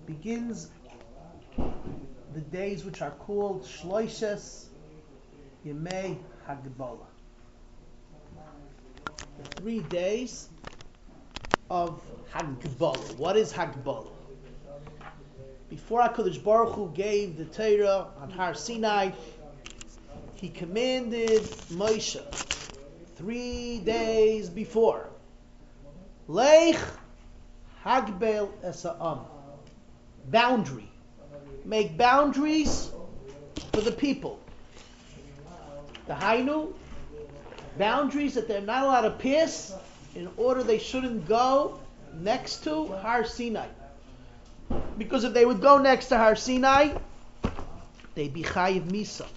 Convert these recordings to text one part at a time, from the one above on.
begins the days which are called Shloishes Yemei Hagbola. The 3 days of Hagbola. What is Hagbola? Before HaKadosh Baruch Hu gave the Torah on Har Sinai, he commanded Moshe 3 days before, Leich Hagbel Esa'am, boundary. Make boundaries for the people. The Hainu, boundaries that they're not allowed to pass in order they shouldn't go next to Har Sinai. Because if they would go next to Har Sinai, they'd be Chayiv Misa.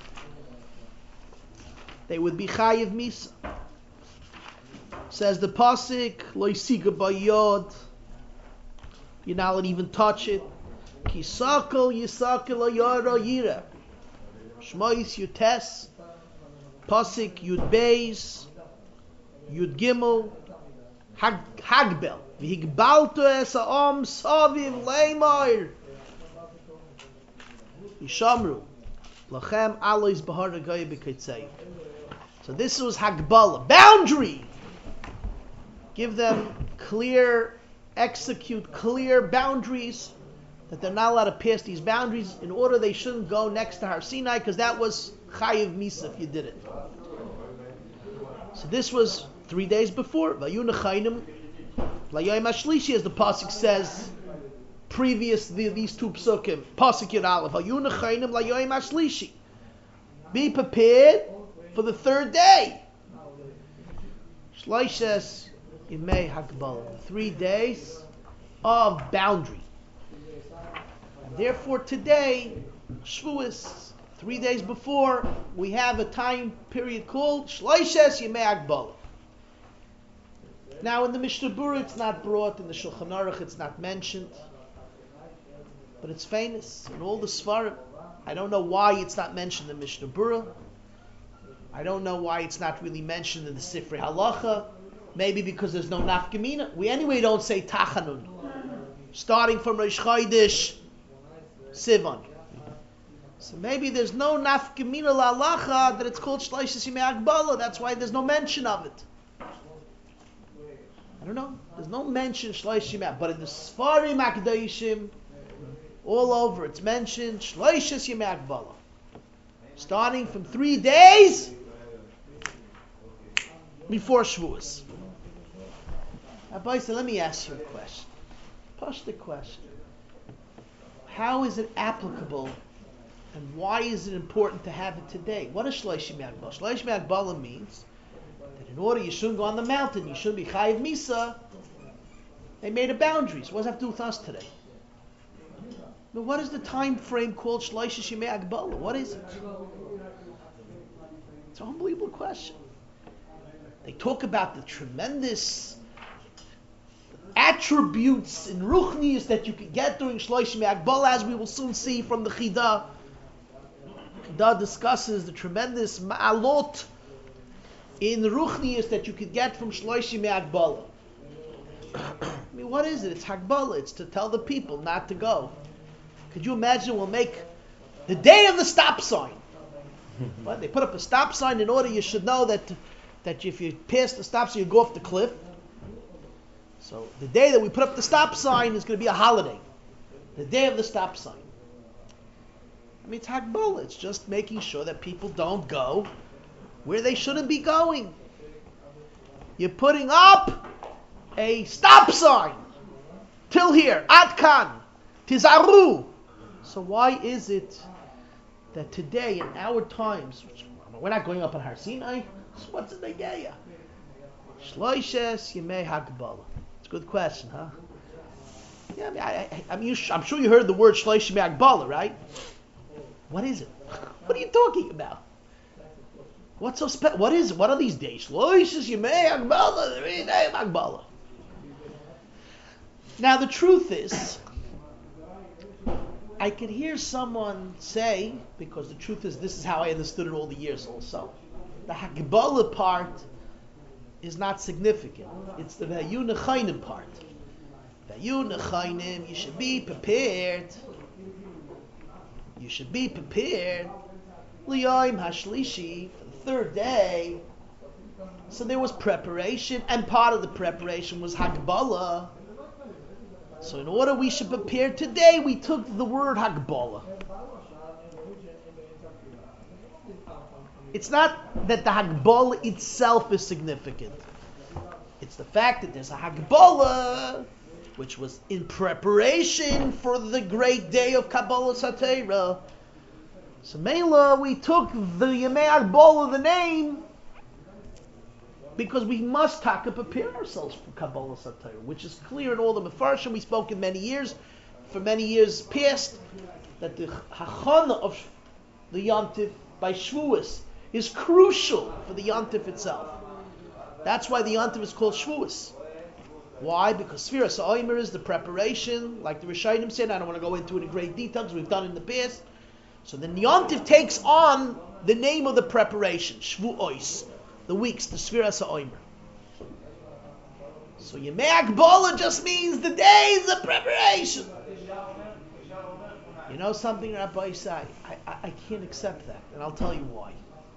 They would be Chayiv Misa. Says the Pasuk, Lo Yisiga Bayod, you're not allowed to even touch it. Kisakal Yisakal Ayara Yira. Shmois Yutes, Pasuk Yud Beis, Yud Gimel, Hagbel. V'higbalto esa'om saviv leimor. Yishamru. Lachem alois bahar hagoy b'keitzei. So this was Hagbala. Boundary! Give them execute clear boundaries, that they're not allowed to pass these boundaries in order they shouldn't go next to Har Sinai, because that was Chayiv Misa if you did it. So this was 3 days before. Vayunachainim Layom Ashlishi, as the pasuk says, previous these two psukim, pasuk Yud Aleph, Vayunachainim Layom Ashlishi. Be prepared for the 3rd day. Shloishes Yemei Hakbala, 3 days of boundary. And therefore today, Shavuos, 3 days before, we have a time period called Shloishes Yemei Hakbala. Now in the Mishnah Berurah it's not brought, in the Shulchan Aruch it's not mentioned, but it's famous in all the Svarim. I don't know why it's not mentioned in the Mishnah Berurah. I don't know why it's not really mentioned in the Sifrei Halacha. Maybe because there's no nafkamina. We anyway don't say Tachanun. Starting from Rosh Chodesh Sivan. So maybe there's no nafkamina la'alacha that it's called Shloishes Yemei Hakbala. That's why there's no mention of it. I don't know. There's no mention Shloishes Yemei, but in the Sfarim Akdaishim, all over it's mentioned Shloishes Yemei Hakbala. Starting from 3 days before Shavuos. Abba, so let me ask you a question. Push the question. How is it applicable and why is it important to have it today? What is Shloishes Yemei Hakbala? Shloishes Yemei Hakbala means that in order you shouldn't go on the mountain, you shouldn't be Chayiv Misa, they made a boundaries. What does that have to do with us today? But what is the time frame called Shloishes Yemei Hakbala? What is it? It's an unbelievable question. They talk about the tremendous attributes in Ruchnius that you can get during Shloishes Yemei Hakbala, as we will soon see from the Chidah. Chidah discusses the tremendous ma'alot in the Ruchnius that you could get from Shloishes Yemei Hakbala. I mean, what is it? It's Hakbala. It's to tell the people not to go. Could you imagine we'll make the day of the stop sign? What? They put up a stop sign in order you should know that if you pass the stop sign, you go off the cliff. So the day that we put up the stop sign is going to be a holiday. The day of the stop sign. I mean, it's Hakbala. It's just making sure that people don't go where they shouldn't be going. You're putting up a stop sign. Till here. Atkan. Tizaru. So why is it that today, in our times, we're not going up on Har Sinai, so what's in the Geya? Shloishes Yemei Hakbala. It's a good question, huh? Yeah, I'm sure you heard the word Shloishes Yemei Hakbala, right? What is it? What are you talking about? What's so special? What is it? What are these days? Shloishes Yemei Hakbala, 3 days Hakbala. Now the truth is, I could hear someone say, because the truth is this is how I understood it all the years also, the Hakbala part is not significant. It's the Vayunachainim part. The You should be prepared. You should be prepared. L'yom hashlishi, for the third day. So there was preparation, and part of the preparation was Hagbala. So in order we should prepare today, we took the word Hagbala. It's not that the Hagbala itself is significant. It's the fact that there's a Hagbala, which was in preparation for the great day of Kabbalah Satira. So Mela, we took the Yemei Hagbala, the name, because we must prepare ourselves for Kabbalah Satira, which is clear in all the Mefarshim. We spoke in many years past, that the Hachana of the Yontif by Shavuos is crucial for the Yontif itself. That's why the Yontif is called Shavuos. Why? Because Sfiras HaOmer is the preparation, like the Rishonim said. I don't want to go into it in great detail because we've done it in the past. So the Yontif takes on the name of the preparation, Shavuos, the weeks, the Sfiras HaOmer. So Yemei Hagbala just means the days of preparation. You know something, Rabbi Isai? I can't accept that, and I'll tell you why.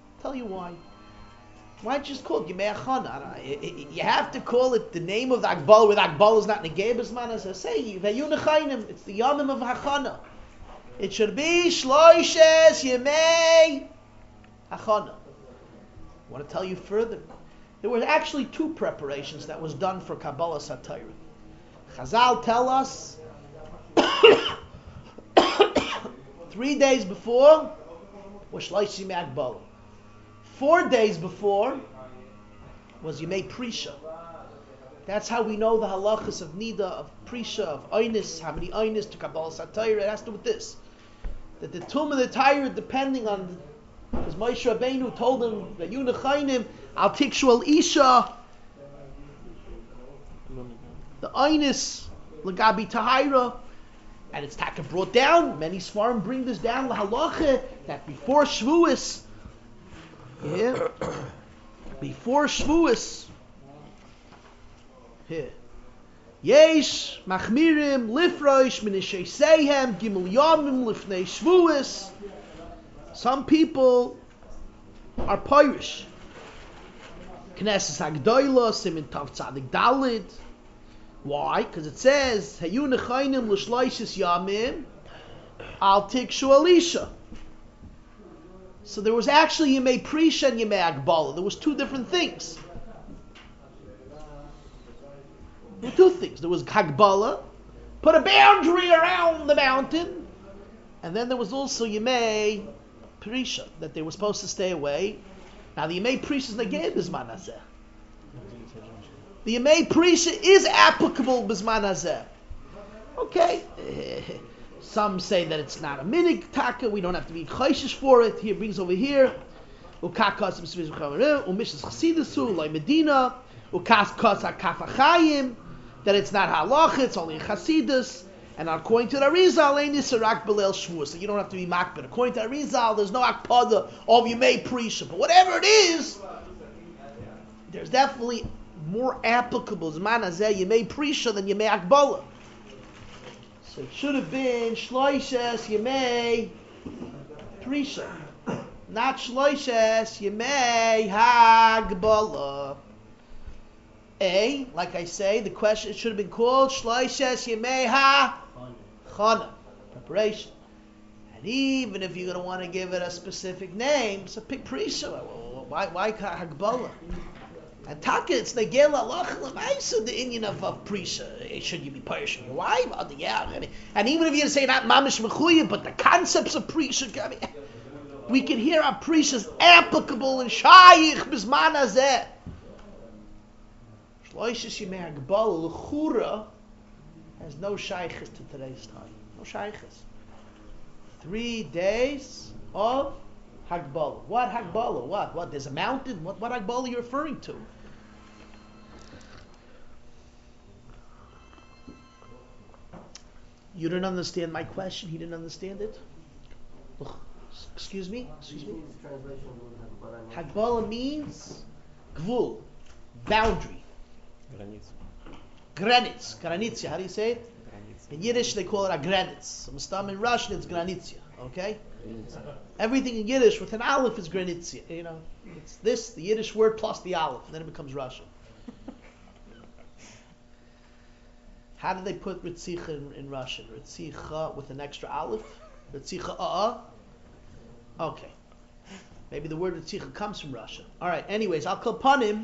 Why don't you just call it Yemei Hachana? You have to call it the name of the Hagbala, where the Hagbala is not Negei B'zman. As I say, Vayun Nechayim, it's the Yomim of Hachana. It should be Shloishes Yemei Hachana. I want to tell you further. There were actually two preparations that was done for Kabbalah Satira. Chazal tell us 3 days before was Shlosh Yemei Hagbala. 4 days before was Yemei Prisha. That's how we know the halachas of Nida, of Prisha, of Einis, how many Einis to Kabbalah Satira. It has to do with this. That the Tum of the Torah, depending on, because Moshe Rabbeinu told him that Yunachainim, Al Tikshu Al Isha, the Einis, Lagabi Tahira, and it's taka brought down. Many Svarim bring this down, the halacha, that before Shavuos, before Shavuos, Yesh Machmirim Lifroish Minishay Seihem Gimel Yomim Lifnei Shavuos. Some people are Pirish. Knesses Hagdoila Simin Tav Tzadik Dalid. Why? Because it says Hayu Nechainim L'Shloishis Yamim Al Tikshu Alisha. So there was actually Yemei Prisha and Yemei Hagbala. There was two different things. There were two things. There was Hagbala, put a boundary around the mountain, and then there was also Yemei Prisha, that they were supposed to stay away. Now the Yemei Prisha is Negei B'zman Hazeh. The Yemei Prisha is applicable B'zman Hazeh. Okay. Some say that it's not a minig taka, we don't have to be chayshish for it. He brings over here, ukakas umishas chasidasu like Medina, ukas hakafachayim, that it's not halacha, it's only in chasidus. And according to the Arizal, sarak belel shvur, so you don't have to be makbid. According to the Arizal, there's no akpada of Yemei Prisha, but whatever it is, there's definitely more applicable Zman Hazeh Yemei Prisha than Yemei Hagbala. So it should have been Shloishes Yemei Prisha, not Shloishes Yemei Hagbala. Like I say, the question, it should have been called Shloishes Yemei HaChana, preparation. And even if you're going to want to give it a specific name, so pick Prisha. Why Hagbala? And taka, it's negel halacha l'maisa, the Indian of Prisha. Should you be Pirish your wife? Yeah. And even if you say not mamish mechuyev, but the concepts of Prisha, we can hear our Prisha's applicable in Shayich B'zman Hazeh. Shloishes Yemei Hagbala l'chura has no shaychus to today's time. No shaychus. 3 days of Hagbala. What Hagbala? What? There's a mountain? What Hagbala are you referring to? You didn't understand my question? He didn't understand it? Excuse me? Hagbala means gvul, boundary. Granitz. Granitsia, how do you say it? In Yiddish they call it a granitz. So in Russian it's granitsia. Okay? Everything in Yiddish with an aleph is granitsia. You know, it's this, the Yiddish word plus the aleph, and then it becomes Russian. How do they put Ritzicha in Russian? Ritzicha with an extra aleph? Ritzicha Okay. Maybe the word Ritzicha comes from Russia. Alright, anyways, Al Kolpanim,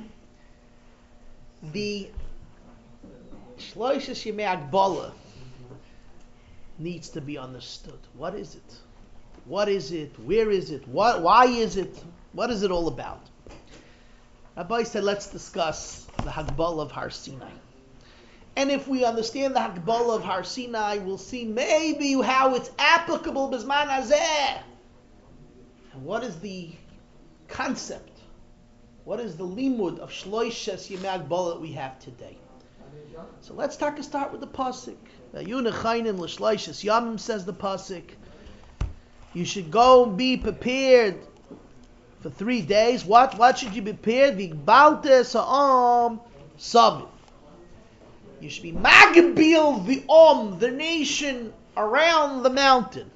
the Shloishes Yemei Agbala needs to be understood. What is it? What is it? Where is it? Why is it? What is it all about? Rabbi said, let's discuss the Hagbala of Har Sinai. And if we understand the Hagbala of Har Sinai, we'll see maybe how it's applicable Bizman Hazeh. And what is the concept? What is the limud of Shloishes Yemei Agbala that we have today? So let's start with the pasuk. Yunachaynim l'shloishes yamim, says the pasuk. You should go and be prepared for 3 days. What should you be prepared? V'gbaltes ha'am savim. You should be magbil the nation around the mountain.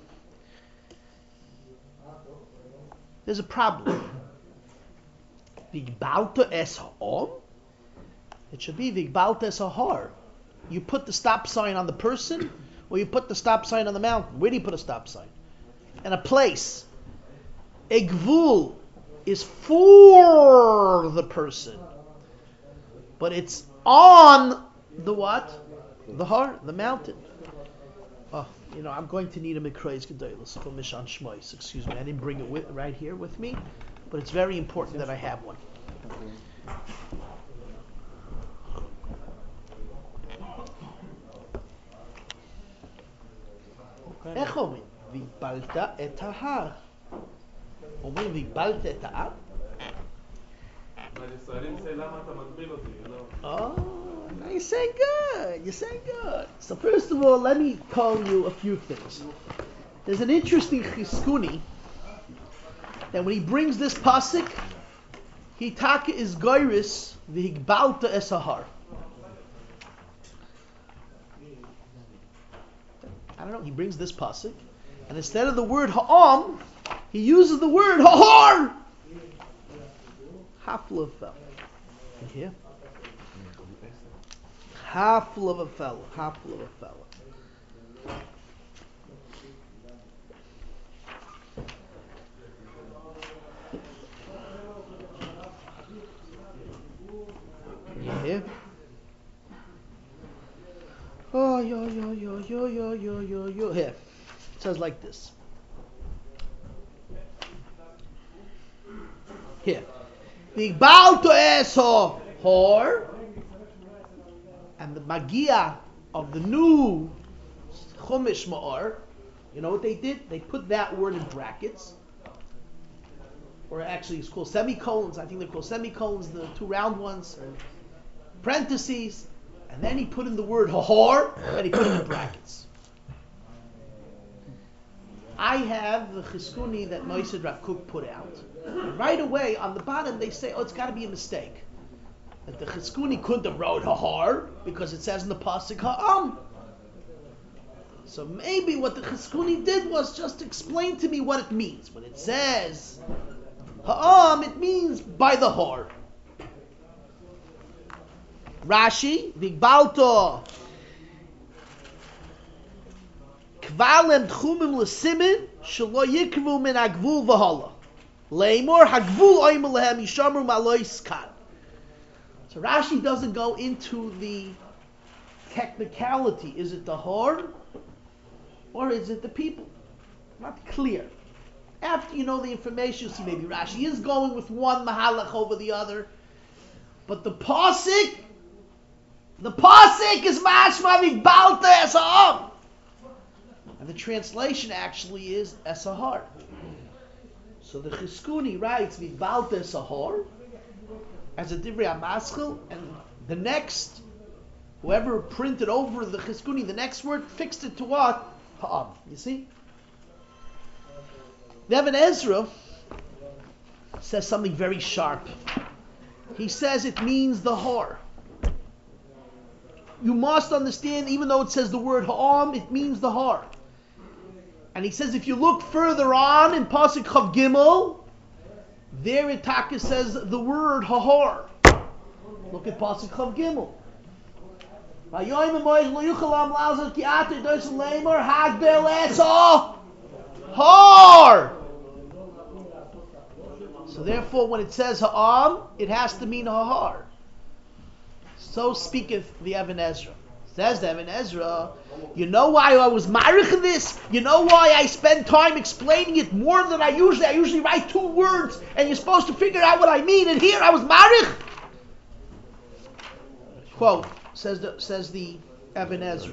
There's a problem. V'gbalta es ha'am. It should be Vigbaltes Ahar. You put the stop sign on the person, or you put the stop sign on the mountain. Where do you put a stop sign? And a place. A gvul is for the person, but it's on the what? The har, the mountain. Oh, I'm going to need a Mikrais Gedolos from Mishan Shmois. Excuse me, I didn't bring it right here with me, but it's very important that I have one. איך אומרים? והגבלת את ההר. אומרים והגבלת את ההר? Oh, now you're saying good. You're saying good. So first of all, let me tell you a few things. There's an interesting Chizkuni that when he brings this pasuk, he taka is goyris v'higbalta es hahar. I don't know, he brings this pasuk, and instead of the word ha'am, he uses the word ha'ar. Hafla of a fellow. You hear? Hafla of a fellow. Hafla of a fellow. You hear? Oh, yo. Here. It says like this. Here. V'gbalto eso hor. And the magia of the new Chumash Ma'or, you know what they did? They put that word in brackets. Or actually it's called semicolons. I think they're called semicolons, the two round ones. Or parentheses. And then he put in the word hahor, and he put it in brackets. I have the Chizkuni that Moised Rav Kook put out. And right away, on the bottom, they say, it's got to be a mistake. That the Chizkuni couldn't have wrote hahor, because it says in the pasuk ha'am. So maybe what the Chizkuni did was just explain to me what it means. When it says ha'am, it means by the har. Rashi, Vigbalto Kvalem Tchumim L'Simin Shelo Yikvu Min Hagvul V'Hala Leimor Hagvul Oimel Lehem Yishamru Malois Kan. So Rashi doesn't go into the technicality. Is it the har or is it the people? Not clear. After you know the information, you see maybe Rashi is going with one mahalach over the other. But the pasuk is mashma v'gbalta esahar. And the translation actually is esahar. So the Chizkuni writes v'gbalta esahar as a divrei hamaschil, and the next, whoever printed over the Chizkuni, the next word fixed it to what? Ha'am. You see? Nevin Ezra says something very sharp. He says it means the har. you must understand, even though it says the word ha'am, it means the har. And he says, if you look further on in Pasuk Chav Gimel, there it says the word hahar. Look at Pasuk Chav Gimel. Har. So therefore, when it says ha'am, it has to mean hahar. So speaketh the Even Ezra. Says the Even Ezra, you know why I was marich in this? You know why I spend time explaining it more than I usually write 2 words, and you're supposed to figure out what I mean. And here I was marich. Quote, says the Even Ezra.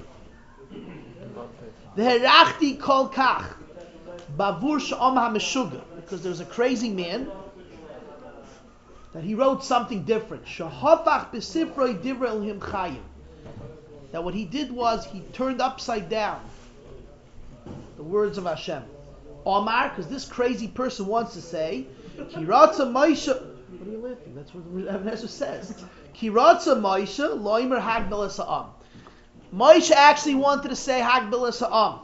V'herachti kol kach bavur she'om ha'meshuga, because there's a crazy man that he wrote something different. Shehafach b'sifroi divrei Elohim chayim. That what he did was he turned upside down the words of Hashem. Omar, because this crazy person wants to say, Kiratza Moshe. What are you laughing? That's what Even Ezra says. Kiratza Moshe loimer hagbel esa'am. Moshe actually wanted to say hagbel esa'am.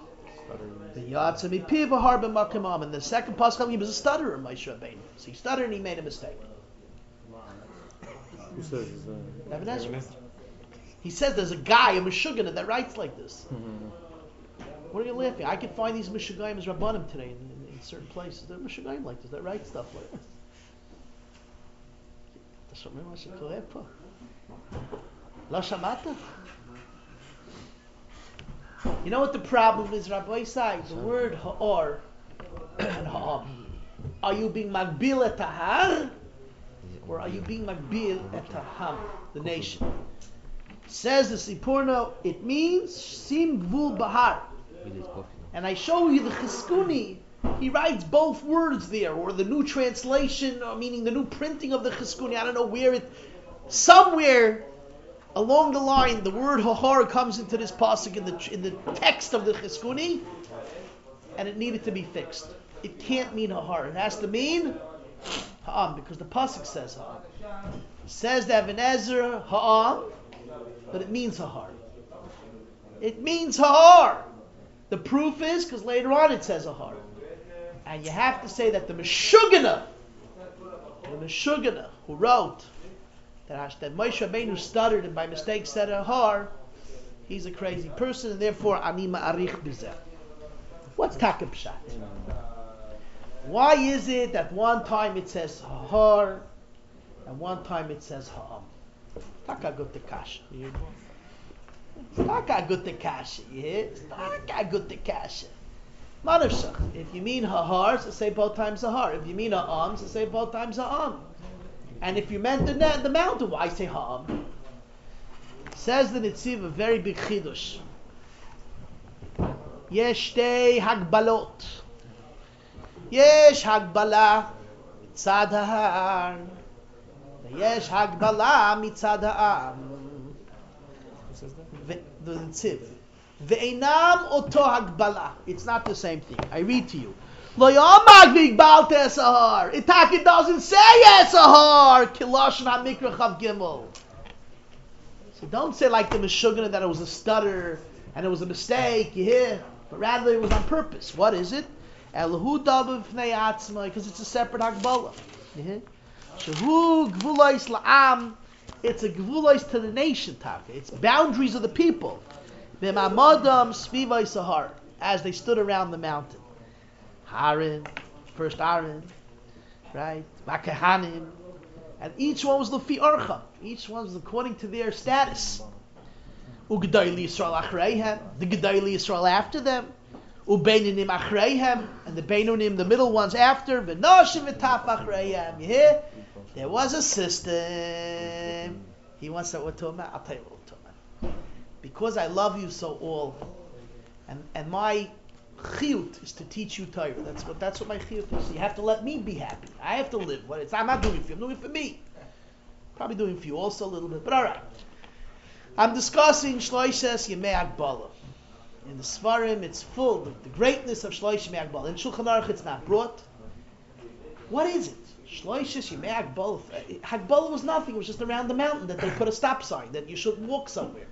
And the second pasuk he was a stutterer, Moshe Rabbeinu. So he stuttered and he made a mistake. Who says Even Ezra. He says there's a guy, a Meshuggah, that writes like this. What are you laughing? I can find these Meshuggahim as Rabbanim today in certain places. There are Meshuggahim like this that write stuff like this. La Shamata? You know what the problem is, Rabbi Isai? The word ha'or and ha'am. Are you being magbil et tahar? Or are you being magbil et taham, the nation? Says the Sipurno, it means sim gvul bahar. And I show you the Chizkuni, he writes both words there, or the new translation, or meaning the new printing of the Chizkuni. I don't know where it, somewhere along the line, the word hahar comes into this pasuk in the text of the Chizkuni, and it needed to be fixed. It can't mean hahar. It has to mean ha'am, because the pasuk says ha'am. Says the Even Ezra, ha'am, but it means hahar. It means hahar. The proof is because later on it says hahar. And you have to say that the Meshuggah who wrote that Moshe Rabbeinu stuttered and by mistake said hahar, he's a crazy person, and therefore ani ma'arich b'zeh. What's taka pshat? Why is it that one time it says hahar and one time it says ha'am? Taka gut kasha. Taka gut kasha. Taka gut kasha. Manavshach. If you mean hahar, so say both times hahar. If you mean ha'am, so say both times ha'am. And if you meant the mountain, why say ha'am? Says the Nitziv a very big chidush. Yesh shtei hagbalot. Yesh hagbala mitzad ha'ar. Yesh hagbala mitzad ha'am. The Nitziv. Ve'enam oto hagbala. It's not the same thing. I read to you. Lo yamag v'igbalta esahar. It doesn't say esahar. Kilashon ha'mikra chav gimel. So don't say like the Meshuggah that it was a stutter and it was a mistake, you hear? But rather it was on purpose. What is it? Elahu dabu v'nei atzma, because it's a separate hagbala. You hear? Shehu gvulais la'am. It's a gvulais to the nation, Taka. It's boundaries of the people. V'mamadam svivai sahar, as they stood around the mountain. Haran, first Aaron, right? Vakahanim, and each one was lefi orcha. Each one was according to their status. Ugedayli Yisrael achreihem, the Gedayli Yisrael after them. Ubeinunim achreihem, and the Beinunim, the middle ones after. V'noshim v'taf achreihem. You hear? There was a system. He wants that what to I'll tell you what to because I love you so all, and my chiyut is to teach you Torah. That's what my chiyut is. You have to let me be happy. I have to live. I'm not doing it for you. I'm doing it for me. Probably doing it for you also a little bit, but all right. I'm discussing Shloishes Yemei Hagbala. In the Svarim, it's full. The greatness of Shloishes Yemei Hagbala. In Shulchan Aruch, it's not brought. What is it? Shloishes Yemei Hagbala. Hagbala was nothing. It was just around the mountain that they put a stop sign that you shouldn't walk somewhere.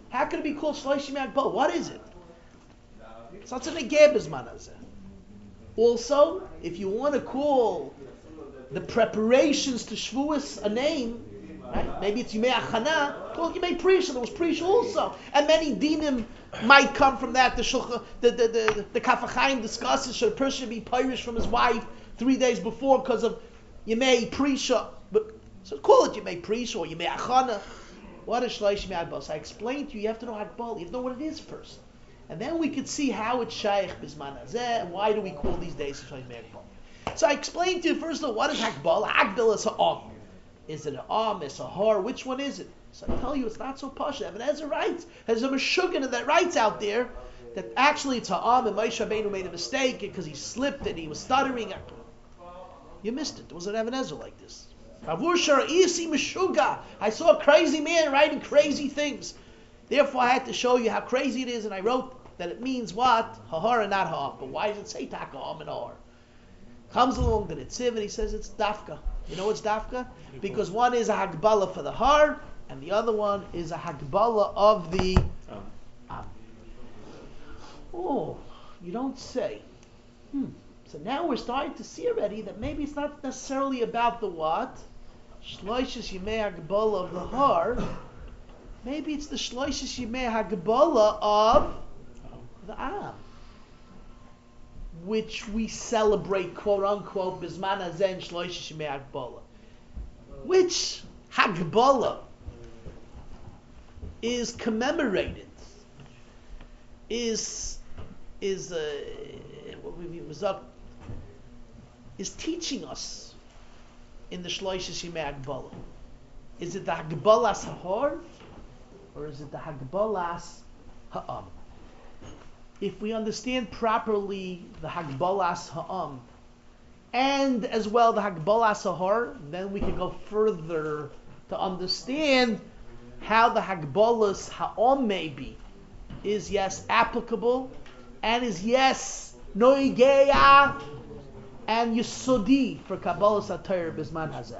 How can it be called Shloshim Agbola? What is it? It's not a Negeh Bizman Hazeh. Also, if you want to call the preparations to Shavuos a name, right? Maybe it's Yimei Achana, call it Yimei Prisha. There was Prisha also, and many dinim might come from that. The Kaf HaChaim discusses should a person be pirish from his wife 3 days before because of Yimei Prisha. So call it Yimei Prisha or Yimei Achana. What is Shloshim Agbola? So I explained to you, you have to know Agbola. You have to know what it is first. And then we could see how it's Shaykh Bizman Hazeh, and why do we call these days Shloshim Agbola. So I explained to you first of all, what is Agbola? Agbola is a Is it an Is a har? Which one is it? So I tell you, it's not so posh. Even Ezra writes, there's a Meshuggah that writes out there that actually it's and Moshe Rabbeinu made a mistake because he slipped and he was stuttering. You missed it. There was an Even Ezra like this. I saw a crazy man writing crazy things. Therefore, I had to show you how crazy it is, and I wrote that it means what? Hahar and not ha'am. But why does it say taka ha'am and ha'ar? Comes along the Netziv and he says it's dafka. You know what's dafka? Because one is a hagbala for the har, and the other one is a hagbala of the am. Oh, you don't say. So now we're starting to see already that maybe it's not necessarily about the what? Shloishes Yimei Hagbala of the har. Maybe it's the Shloishes Yimei Hagbala of the am, which we celebrate, quote unquote, Bizman Hazeh and Shloishes Yimei Hagbala. Which Hagbala is commemorated, is teaching us in the Shloishes Yimei Hagbala. Is it the Hagbalas Hahar, or is it the Hagbalas Ha'am? If we understand properly the Hagbalas Ha'am, and as well the Hagbalas Hahar, then we can go further to understand how the Hagbalas Ha'am maybe is yes applicable, and is yes noigeya and yesodi for Kabbalah Satire Bizman Hazeh.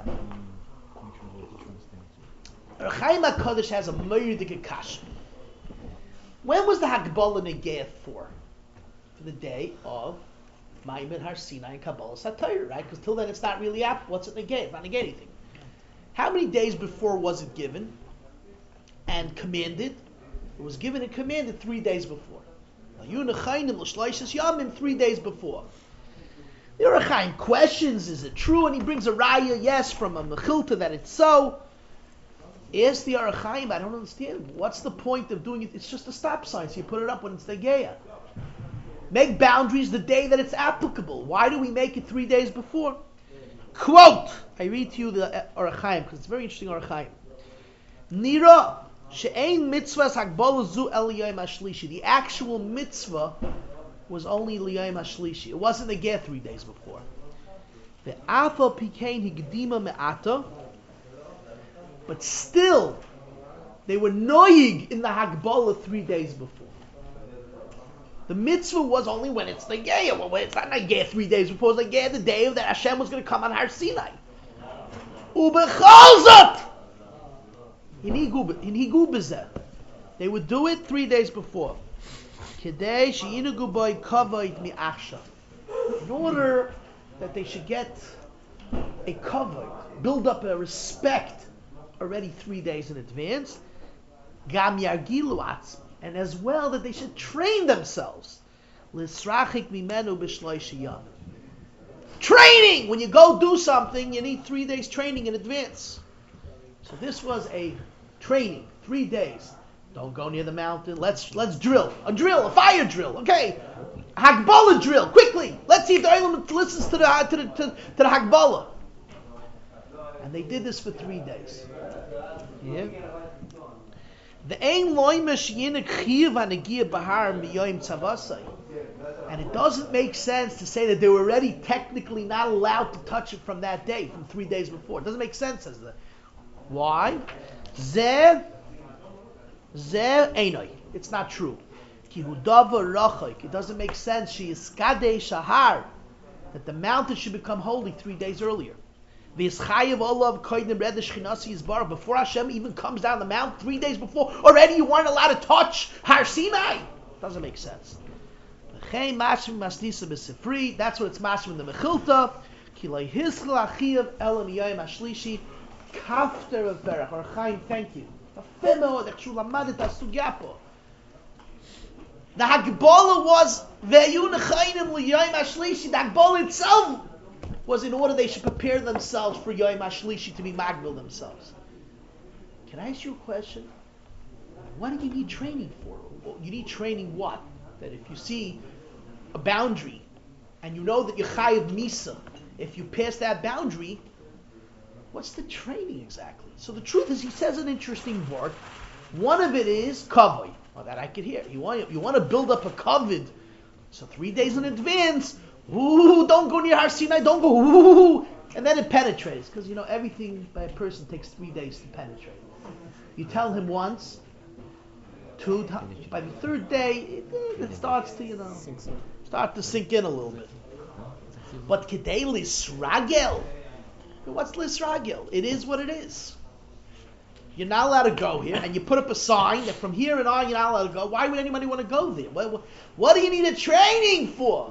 Chaim HaKadosh has a murdik kash. When was the Hagbala Negeh for? For the day of Maimon Har Sinai and Kabbalah Satire, right? Because till then it's not really up. What's it Negeh? It's not Negeh anything. How many days before was it given and commanded? It was given and commanded 3 days before. 3 days before. The Orach Chaim questions, is it true? And he brings a raya, yes, from a Mechilta that it's so. Ask the Orach Chaim, I don't understand. What's the point of doing it? It's just a stop sign, so you put it up when it's Negeya. Make boundaries the day that it's applicable. Why do we make it 3 days before? Quote, I read to you the Orach Chaim, because it's very interesting Orach Chaim. Nira, she'ein mitzvahs hagbala zu el yom hashlishi. The actual mitzvah was only liyom hashlishi. It wasn't Negeh 3 days before. The afa pikein higdima me'ata. But still, they were noyig in the Hagbala 3 days before. The mitzvah was only when it's Negeh. Well, it's not Negeh 3 days before. It's Negeh the day that Hashem was going to come on Har Sinai. Ubechalzot! They would do it 3 days before. Kedei she'inagu boi kavod mi'achshav. In order that they should get a kavod, build up a respect already 3 days in advance, gam yargilu atzm, and as well that they should train themselves. Lisrachik mimenu b'shloisha yamim. Training! When you go do something, you need 3 days training in advance. So this was a training, 3 days. Don't go near the mountain. Let's drill. A fire drill. Okay, Hagbala drill quickly. Let's see if the element listens to the Hagbala. And they did this for 3 days. Yeah. The ein loimish yinik chiv anagia bahar miyoim tzavasai. And it doesn't make sense to say that they were already technically not allowed to touch it from that day, from 3 days before. It doesn't make sense as that. Why? Zeh einoi. It's not true. Ki hu davar rachoik. It doesn't make sense. She is kadei shahar, that the mountain should become holy 3 days earlier. Before Hashem even comes down the mount, 3 days before, already you weren't allowed to touch Har Sinai. Doesn't make sense. That's what it's mashim in the Mechilta. Or Chaim, thank you. The Hagbola was the Hagbola itself was in order they should prepare themselves for Yom HaShlishi to be Magbil themselves. Can I ask you a question? What do you need training for? You need training what? That if you see a boundary and you know that you're Chayiv Misa, if you pass that boundary, what's the training exactly? So the truth is, he says an interesting word. One of it is kavod. Well, that I could hear. You want to build up a kavod. So 3 days in advance, don't go near Har Sinai, don't go, and then it penetrates. Because, everything by a person takes 3 days to penetrate. You tell him once, 2 times, by the 3rd day, it starts to, start to sink in a little bit. But kedei lisragel, what's lisragel? It is what it is. You're not allowed to go here, and you put up a sign that from here and on you're not allowed to go. Why would anybody want to go there? What do you need a training for?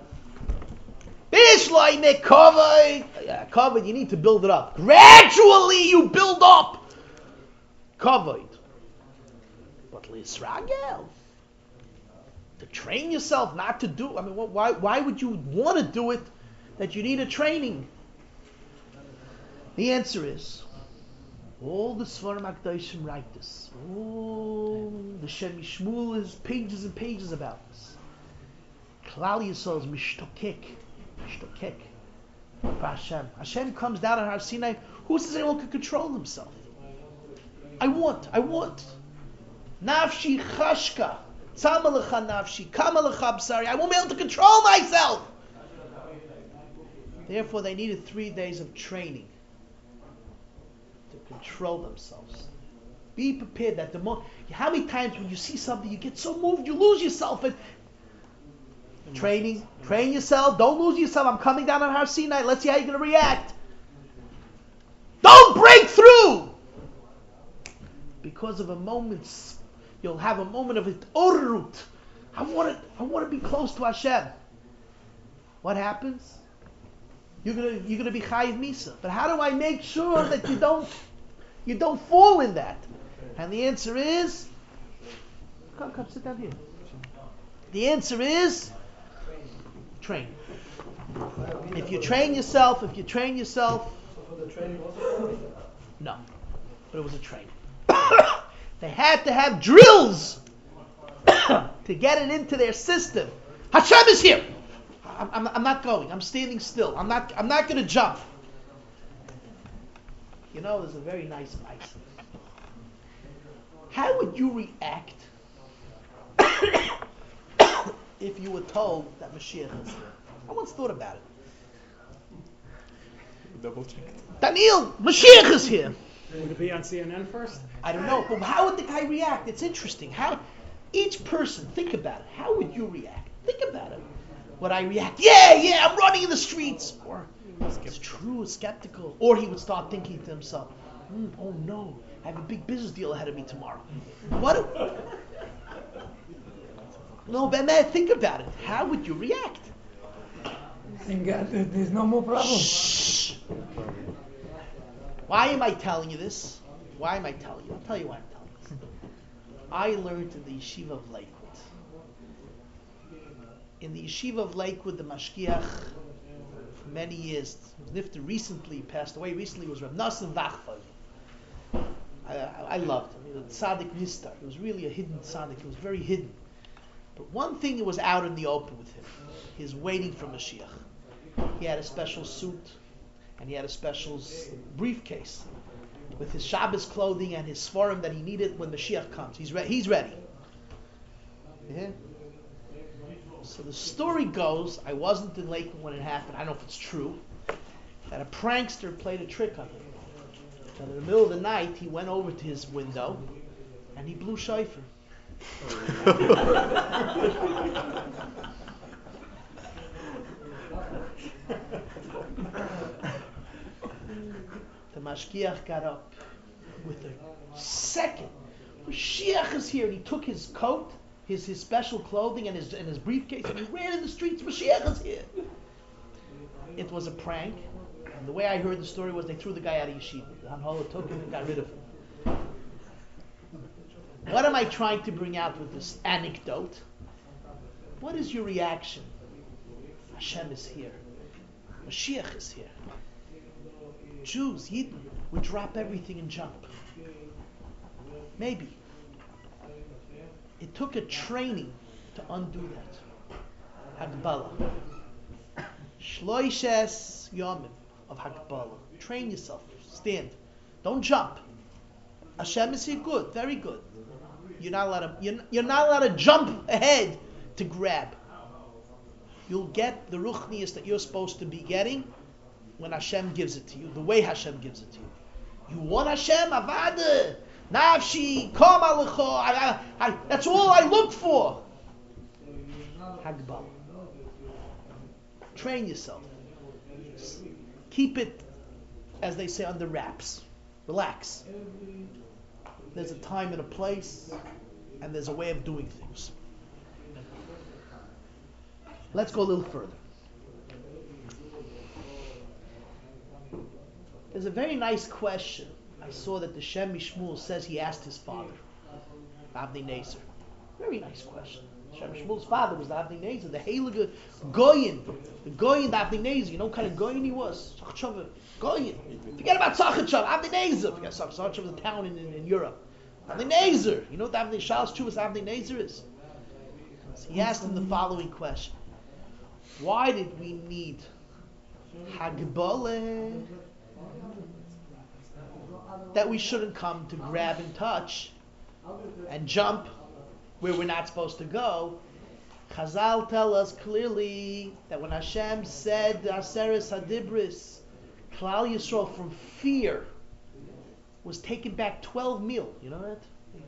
Kavod, you need to build it up. Gradually you build up kavod. But l'Isragel, to train yourself not to do, why would you want to do it that you need a training? The answer is, all the Svarim HaKadoshim write this. The Shem Yishmuel is pages and pages about this. Klal Yisrael is mishtokek for Hashem. Hashem comes down on Har Sinai. Who says anyone can control himself? I want. Nafshi chashka, tzamalecha nafshi, kamalecha b'sari. I won't be able to control myself. Therefore, they needed 3 days of training to control themselves. Be prepared that how many times when you see something you get so moved you lose yourself. Train yourself. Don't lose yourself. I'm coming down on Har Sinai. Let's see how you're going to react. Don't break through. Because of a moment, you'll have a moment of orut. I want to be close to Hashem. What happens? You're gonna be chayiv misa. But how do I make sure that you don't fall in that? And the answer is, come sit down here. The answer is train. If you train yourself, no, but it was a training. They had to have drills to get it into their system. Hashem is here. I'm not going. I'm standing still. I'm not going to jump. There's a very nice mice. How would you react if you were told that Mashiach is here? I once thought about it. Double check. Daniel, Mashiach is here. Would it be on CNN first? I don't know, but how would the guy react? It's interesting. How each person, think about it. How would you react? Think about it. Would I react? Yeah, I'm running in the streets. Or it's true, skeptical. Or he would start thinking to himself, oh no, I have a big business deal ahead of me tomorrow. No, but man, think about it. How would you react? Thank God, there's no more problem. Shh. Why am I telling you this? I'll tell you why I'm telling you this. I learned in the Yeshiva of Lakewood. In the Yeshiva of Lakewood, the Mashgiach, for many years, Nifter recently passed away. Recently was Rav Nassim Vachfeld. I loved him. He was a tzaddik nistar. He was really a hidden tzaddik. He was very hidden. But one thing that was out in the open with him, his waiting for Mashiach. He had a special suit, and he had a special briefcase with his Shabbos clothing and his svarim that he needed when Mashiach comes. He's ready. Yeah? So the story goes, I wasn't in Lakewood when it happened, I don't know if it's true, that a prankster played a trick on him. That in the middle of the night, he went over to his window, and he blew shofar. Mashgiach got up with a second. Mashiach is here, and he took his coat, his special clothing, and his briefcase, and he ran in the streets. Mashiach is here. It was a prank, and the way I heard the story was they threw the guy out of yeshiva. The Hanhola took him and got rid of him. What am I trying to bring out with this anecdote? What is your reaction? Hashem is here. Mashiach is here. Jews, Yidden, would drop everything and jump. Maybe. It took a training to undo that. Hagbala. Shloishes Yomim of Hagbala. Train yourself. Stand. Don't jump. Hashem is here. Good. Very good. You're not allowed to jump ahead to grab. You'll get the ruchnius that you're supposed to be getting when Hashem gives it to you, the way Hashem gives it to you. You want Hashem? Avada, nafshi, kom alecho. That's all I look for. Hagbal. Train yourself. Keep it, as they say, under wraps. Relax. There's a time and a place, and there's a way of doing things. Let's go a little further. There's a very nice question. I saw that the Shem Mishmuel says he asked his father, Avnei Nezer. Very nice question. Shem Mishmuel's father was the Avnei Nezer, the Heilige Goyin. The Goyin, the Avnei Nezer. You know what kind of Goyin he was? Goyin. Forget about Sachachav, Avnei Nezer. Forget Sachachav is a town in Europe. Avnei Nezer. You know what the Avnei Shal's Chuvas Avnei Nezer is? So he asked him the following question. Why did we need Hagbale that we shouldn't come to grab and touch and jump where we're not supposed to go? Chazal tell us clearly that when Hashem said Aseres Hadibris, Klal Yisrael from fear was taken back 12 mil. You know that?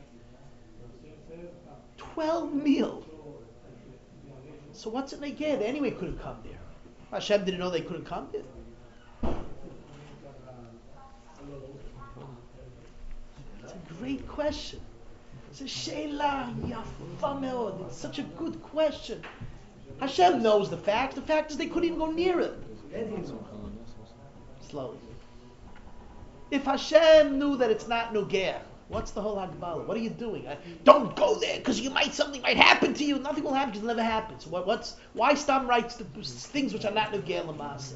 12 mil. So what's it make? They anyway couldn't come there. Hashem didn't know they couldn't come there. It's a great question. It's a sheila yafa meod. It's such a good question. Hashem knows the fact. The fact is they couldn't even go near it. Slowly. If Hashem knew that it's not nogeh, what's the whole Hagbala? What are you doing? Don't go there because something might happen to you. Nothing will happen because it never happens. So why Stam writes the things which are not nogeh l'maaseh?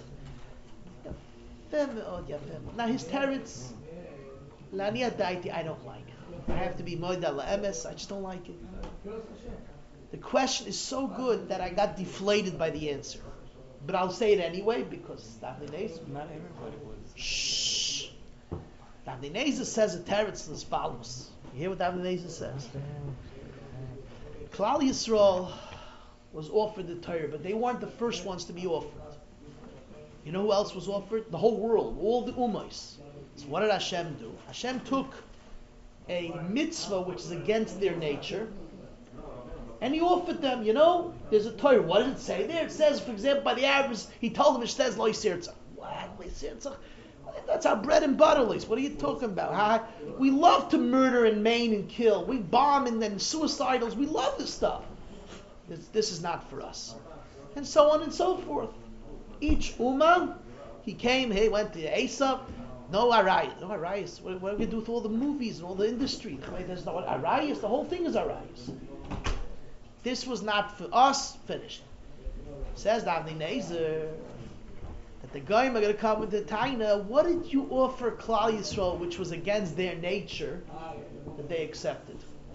Now his teretz, Lani Adaiti, I don't like it. I have to be moida la'emes. I just don't like it. The question is so good that I got deflated by the answer, but I'll say it anyway because not everybody would. Shh. Avnei Nezer says a teretz as follows. You hear what Avnei Nezer says? Klal Yisrael was offered the Torah, but they weren't the first ones to be offered. You know who else was offered? The whole world, all the ummos. So what did Hashem do? Hashem took a mitzvah which is against their nature, and he offered them, there's a Torah. What does it say there? It says, for example, by the Arabs, he told them, it says, Lo Yisirtzach. What? Lo Yisirtzach? That's our bread and butter, Lise. What are you talking about? We love to murder and maim and kill. We bomb and then suicidals. We love this stuff. This is not for us. And so on and so forth. Each ummah, he came, he went to Esav. No arayas. No arayas. What are we going to do with all the movies and all the industry? There's no arayas. The whole thing is arayas. This was not for us. Finished. Says Avnei Nezer that the Goyim are going to come with the Taina. What did you offer Klal Yisrael which was against their nature that they accepted?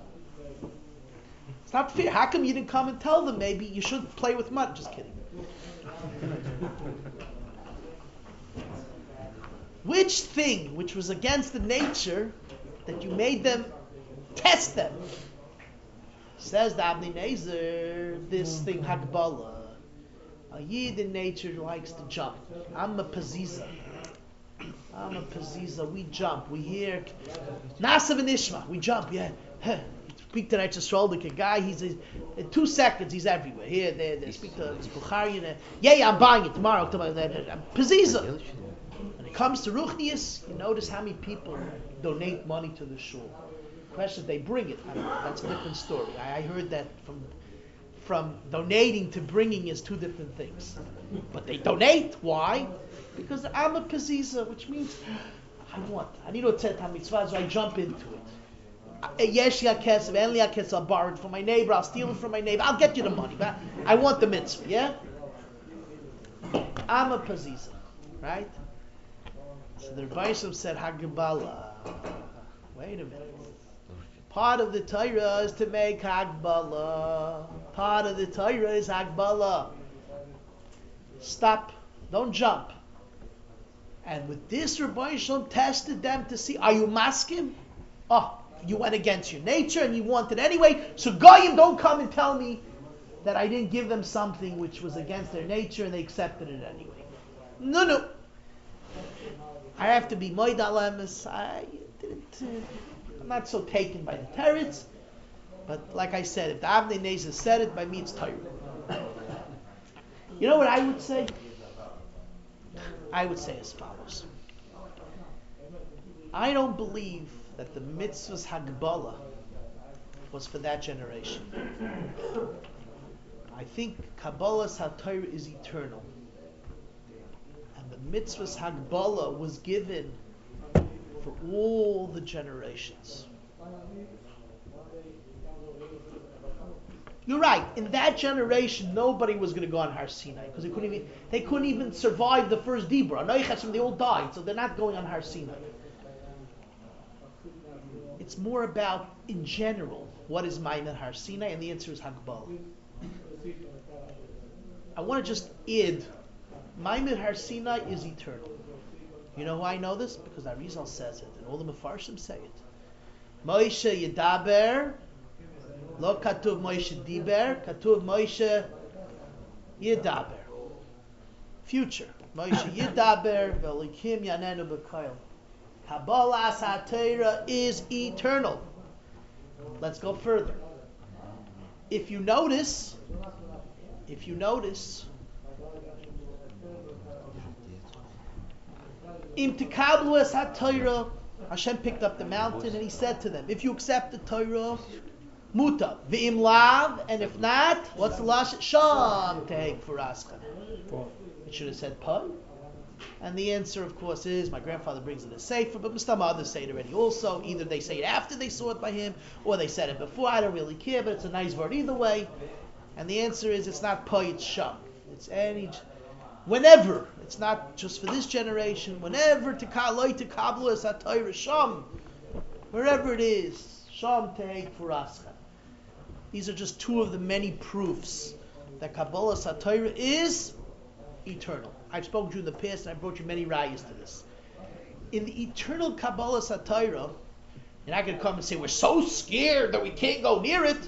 It's not fair. How come you didn't come and tell them maybe you should play with mud? Just kidding. Which thing which was against the nature that you made them test them? Says the Avnei Nezer, this thing Hagbala. A Yid in nature likes to jump. I'm a paziza. We jump. We hear Nasav and Ishma. We jump. Yeah. Speak to Eretz Yisrael. The guy. In 2 seconds. He's everywhere. Here, there. Speak to Bukhari. Yeah. I'm buying it tomorrow. I'm paziza. comes to Ruchnius, you notice how many people donate money to the shul. The question is, they bring it. That's a different story. I heard that from donating to bringing is two different things. But they donate. Why? Because I'm a paziza, which means I need to tell mitzvah, so I jump into it. Yesh ya kesef, en li ya kesef, I'll borrow it from my neighbor, I'll steal it from my neighbor, I'll get you the money, but I want the mitzvah, yeah? I'm a paziza, right? So the Rebbeinu said, Hagbala. Wait a minute. Part of the Torah is to make Hagbala. Part of the Torah is Hagbala. Stop. Don't jump. And with this, Rebbeinu tested them to see, are you maskim? Oh, you went against your nature and you want it anyway. So Goyim, don't come and tell me that I didn't give them something which was against their nature and they accepted it anyway. No. I have to be moed alemes. I'm not so taken by the teretz, but like I said, if the Avnei Nezer said it, by me it's Torah. You know what I would say? I would say as follows. I don't believe that the mitzvah's Hagbala was for that generation. I think Kabbalah's HaTorah is eternal. And the mitzvah's Hagbala was given for all the generations. You're right. In that generation, nobody was going to go on Har Sinai because they couldn't even survive the first Dibra. They all died, so they're not going on Har Sinai. It's more about, in general, what is Ma'amad Har Sinai, and the answer is Hagbala. I want to just add, Ma'amad Har Sinai is eternal. You know who I know this? Because Arizal says it, and all the Mefarshim say it. Moshe Yedaber, lo katuv Moshe Diber, katuv Moshe Yedaber. Future. Moshe Yedaber, v'elikim yanenu b'koil. Kabbalas HaTorah is eternal. Let's go further. If you notice, Im tikablu es HaTorah, Hashem picked up the mountain and He said to them, if you accept the Torah, muta, v'im lav, and if not, what's the lashon? Sham teheg furaschem. It should have said pay. And the answer, of course, is my grandfather brings it as sefer, but Mustama others say it already also. Either they say it after they saw it by him, or they said it before. I don't really care, but it's a nice word either way. And the answer is it's not pay, it's sham. It's any, whenever. It's not just for this generation. Whenever tikaloi tikablu es HaTorah sham, wherever it is, sham teheg furaschem. These are just two of the many proofs that Kabbalas HaTorah is eternal. I've spoken to you in the past, and I brought you many rayas to this. In the eternal Kabbalas HaTorah, you're not going to come and say, we're so scared that we can't go near it.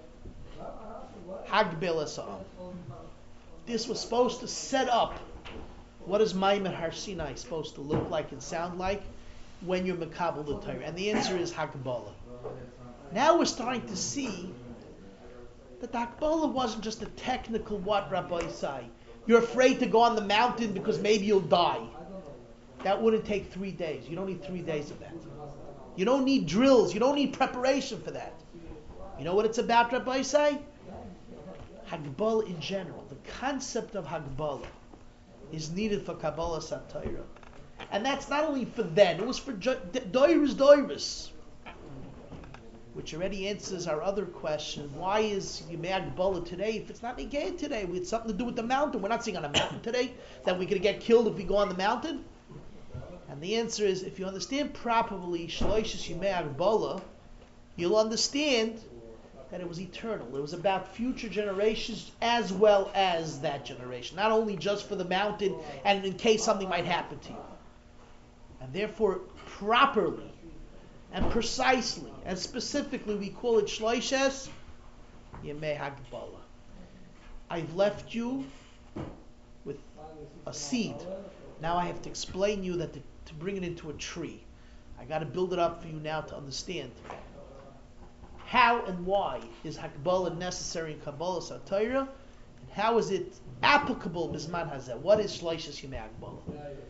Hagbel Esa'am. This was supposed to set up what is Ma'amad Har Sinai supposed to look like and sound like when you're Mekabel the Torah. And the answer is Hagbala. Now we're starting to see that the Hagbala wasn't just a technical what Rabbi say. You're afraid to go on the mountain because maybe you'll die. That wouldn't take 3 days. You don't need 3 days of that. You don't need drills. You don't need preparation for that. You know what it's about, Rabbi say? Hagbala in general. The concept of Hagbala is needed for Kabbalas HaTorah. And that's not only for then. It was for Doiris. Which already answers our other question. Why is Yemei Hagbala today if it's not Negei today? It's something to do with the mountain. We're not sitting on a mountain today. That we're going to get killed if we go on the mountain. And the answer is, if you understand properly Shloishis Yemei Hagbala, you'll understand that it was eternal. It was about future generations as well as that generation. Not only just for the mountain and in case something might happen to you. And therefore, properly and precisely and specifically, we call it Shloishes Yemei Hagbala. I've left you with a seed. Now I have to explain you that to bring it into a tree. I got to build it up for you now to understand. How and why is Hagbala necessary in Kabbalas HaTorah? And how is it applicable Bisman Hazeh? What is Shloishes Yemei Hagbala?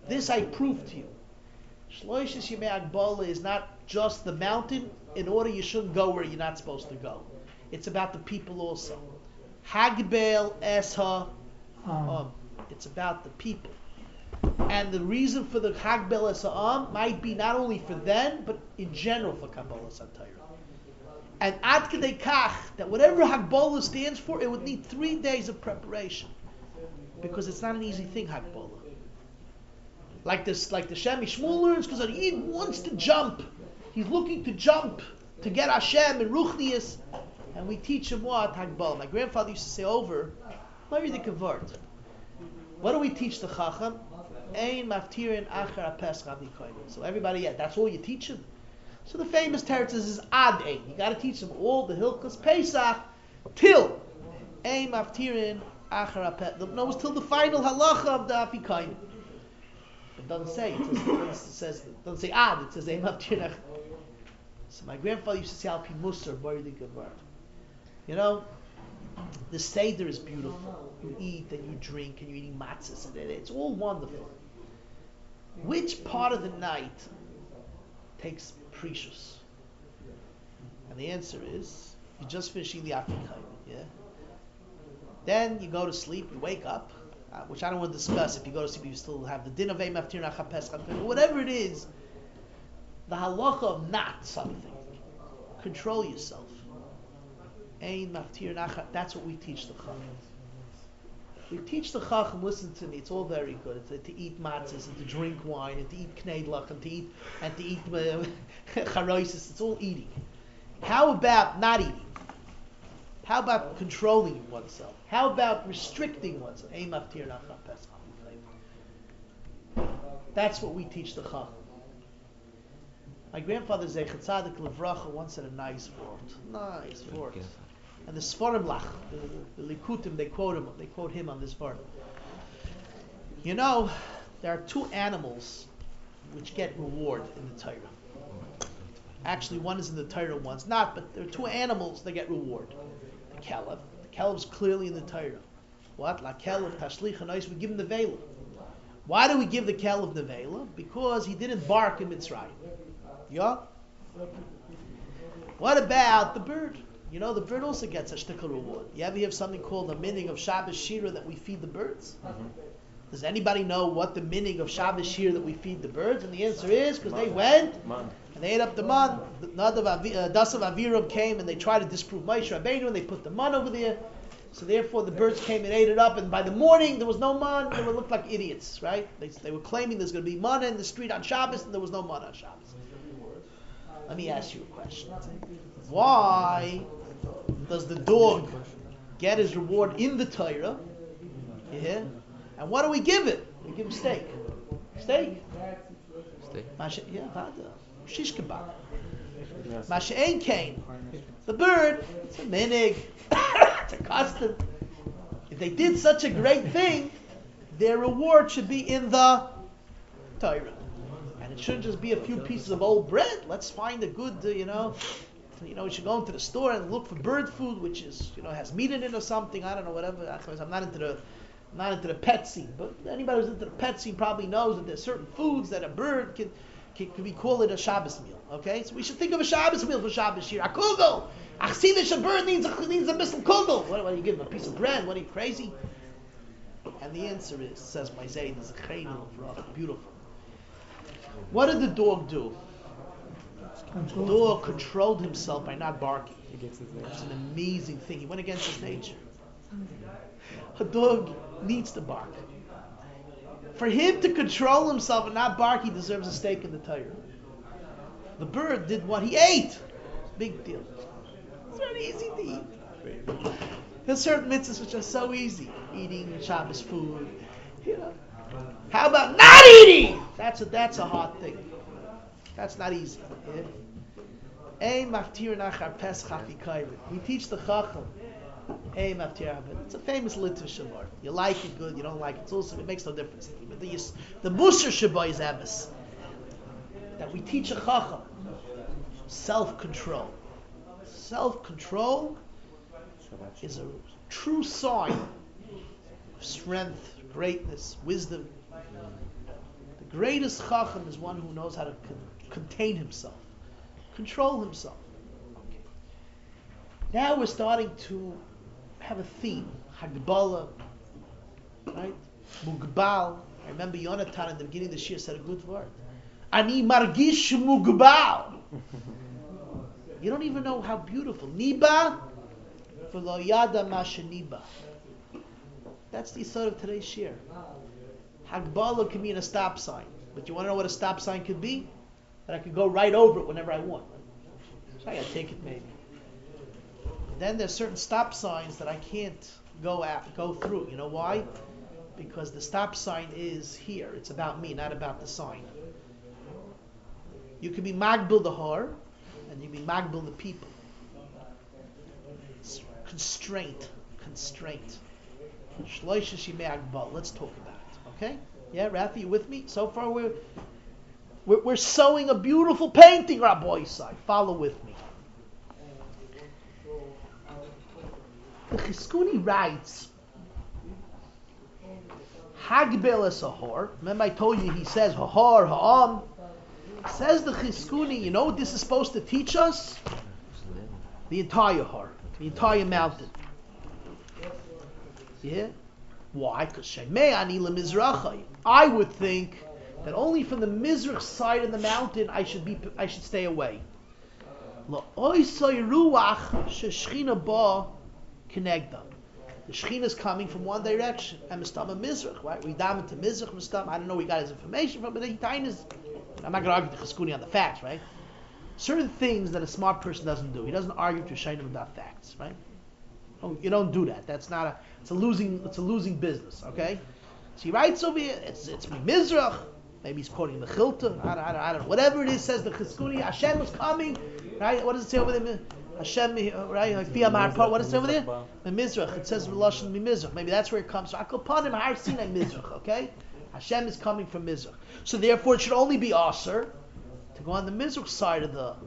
This I prove to you. Shloishes Yemei Agbola is not just the mountain. In order, you shouldn't go where you're not supposed to go. It's about the people also. Hagbel Esha. It's about the people. And the reason for the Hagbel Esha might be not only for them, but in general for Kabbalah Satayra. And Ad Kedei Kach, that whatever Hagbolah stands for, it would need 3 days of preparation. Because it's not an easy thing, Hagbolah. Like the Shemi Shmuel learns, because he wants to jump. He's looking to jump to get Hashem and Ruchnius. And we teach him what? Hagbolah. My grandfather used to say over, what do we teach the Chacham? Ein maftirin achar Pesach Avikoyim. So everybody, that's all you teach him. So the famous teretz is ad ein. You got to teach them all the Hilchos Pesach till ein maftirin achar Pesach. No, it's till the final halacha of the Avikoyim. It doesn't say. It doesn't say ad. It says ein maftirin. So my grandfather used to say al pi musar b'yirdi gavar. You know, the Seder is beautiful. You eat and you drink and you're eating matzahs and it's all wonderful. Which part of the night takes precious? And the answer is, you just finished the Afrikaim, yeah? Then you go to sleep, you wake up, which I don't want to discuss. If you go to sleep, you still have the din of Ein Maftir Nachar Pesach, whatever it is, the halacha of not something. Control yourself. Ein Maftir Nachar, that's what we teach the Chacham. We teach the Chacham, listen to me, it's all very good. It's to eat matzahs, and to drink wine, and to eat kneidlach, and to eat charoisis. It's all eating. How about not eating? How about controlling oneself? How about restricting oneself? Ein maftir nachar Pesach. That's what we teach the Chacham. My grandfather Zecher Tzadik Levracha once said a nice word. And the Sforim Lach, the Likutim, they quote him on this part. You know, there are 2 animals which get reward in the Torah. Actually, one is in the Torah, one's not, but there are 2 animals that get reward. The Kelev. The Kelev's clearly in the Torah. What? La Kelev, Tashlich, Hanais, we give him the Vela. Why do we give the Kelev the Vela? Because he didn't bark in Mitzrayim. Yeah? What about the bird? You know, the bird also gets a shtickle reward. You ever hear of something called the minig of Shabbos Shira that we feed the birds? Mm-hmm. Does anybody know what the minig of Shabbos Shira that we feed the birds? And the answer is, because they went and they ate up the man. Dasav Aviram came and they tried to disprove Moshe Rabbeinu and they put the man over there. So therefore the birds came and ate it up, and by the morning there was no man. They would look like idiots, right? They were claiming there's going to be man in the street on Shabbos, and there was no man on Shabbos. Let me ask you a question. Why does the dog get his reward in the Torah? Yeah. And what do we give it? We give him steak. Steak? Yeah, vada. Shish kebab. Masha'en kain. The bird, it's a minig. It's a custom. If they did such a great thing, their reward should be in the Torah. And it shouldn't just be a few pieces of old bread. Let's find a good, we should go into the store and look for bird food, which is, has meat in it or something. I don't know, whatever. I'm not into the pet scene, but anybody who's into the pet scene probably knows that there's certain foods that a bird can we call it a Shabbos meal. Okay, so we should think of a Shabbos meal for Shabbos Shir. A kugel. Achsidish, a bird needs a missile kugel. What do you give him? A piece of bread? What are you, crazy? And the answer is, says my Zayd, is a chayil, beautiful. What did the dog do? The dog controlled himself by not barking. It's an amazing thing. He went against his nature. A dog needs to bark. For him to control himself and not bark, he deserves a steak in the Torah. The bird did what he ate. Big deal. It's very easy to eat. There's certain mitzvahs which are so easy. Eating Shabbos food. How about not eating? That's a hard thing. That's not easy. We teach the Chacham. It's a famous literature word. You like it, good. You don't like it. It makes no difference. The Musar Shabbai is Emes. That we teach a Chacham. Self-control. Self-control is a true sign of strength, greatness, wisdom. The The greatest chacham is one who knows how to contain himself, control himself. Okay. Now we're starting to have a theme. Hagbala, right? Mugbal. I remember Yonatan in the beginning of the Shir said a good word. Ani margish mugbal. You don't even know how beautiful. Niba v'lo yada masha niba. That's the sort of today's Shir. Hagbala can mean a stop sign. But you want to know what a stop sign could be? That I could go right over it whenever I want. So I gotta take it maybe. Then there's certain stop signs that I can't go through. You know why? Because the stop sign is here. It's about me, not about the sign. You can be magbil the har, and you can be magbil the people. Constraint. Shloisha shimei agbal. Let's talk about it. Okay? Yeah, Rafi, you with me? So far we're sewing a beautiful painting, Rabbi Isai. Follow with me. The Chizkuni writes, Hagbel es hahor. Remember I told you he says hahor, ha'am. Says the Chizkuni, you know what this is supposed to teach us? The entire har, the entire mountain. Yeah? Why? Because Shemei ani lemizrachai. I would think that only from the Mizrach side of the mountain I should stay away. La'oisai ruach sheshchina ba kenegda. The Shechina is coming from one direction, and Mistama Mizrach, right? We dam into Mizrach, Mistama. I don't know where he got his information from, but I'm not going to argue with the Chizkuni on the facts, right? Certain things that a smart person doesn't do. He doesn't argue to Shainim about facts, right? Oh, you don't do that. That's not it's a losing business, okay? So he writes over here, it's Mizrach. Maybe he's quoting the Chilta. I don't know. Whatever it is, says the Chizkuni. Hashem is coming, right? What does it say over there? Hashem, right? Like what does it say over there? The Mizrach. It says Lashon Mizrach. Maybe that's where it comes from. Akopanim Har Sinai Mizrach. Okay, Hashem is coming from Mizrach. So therefore, it should only be Aser to go on the Mizrach side of the.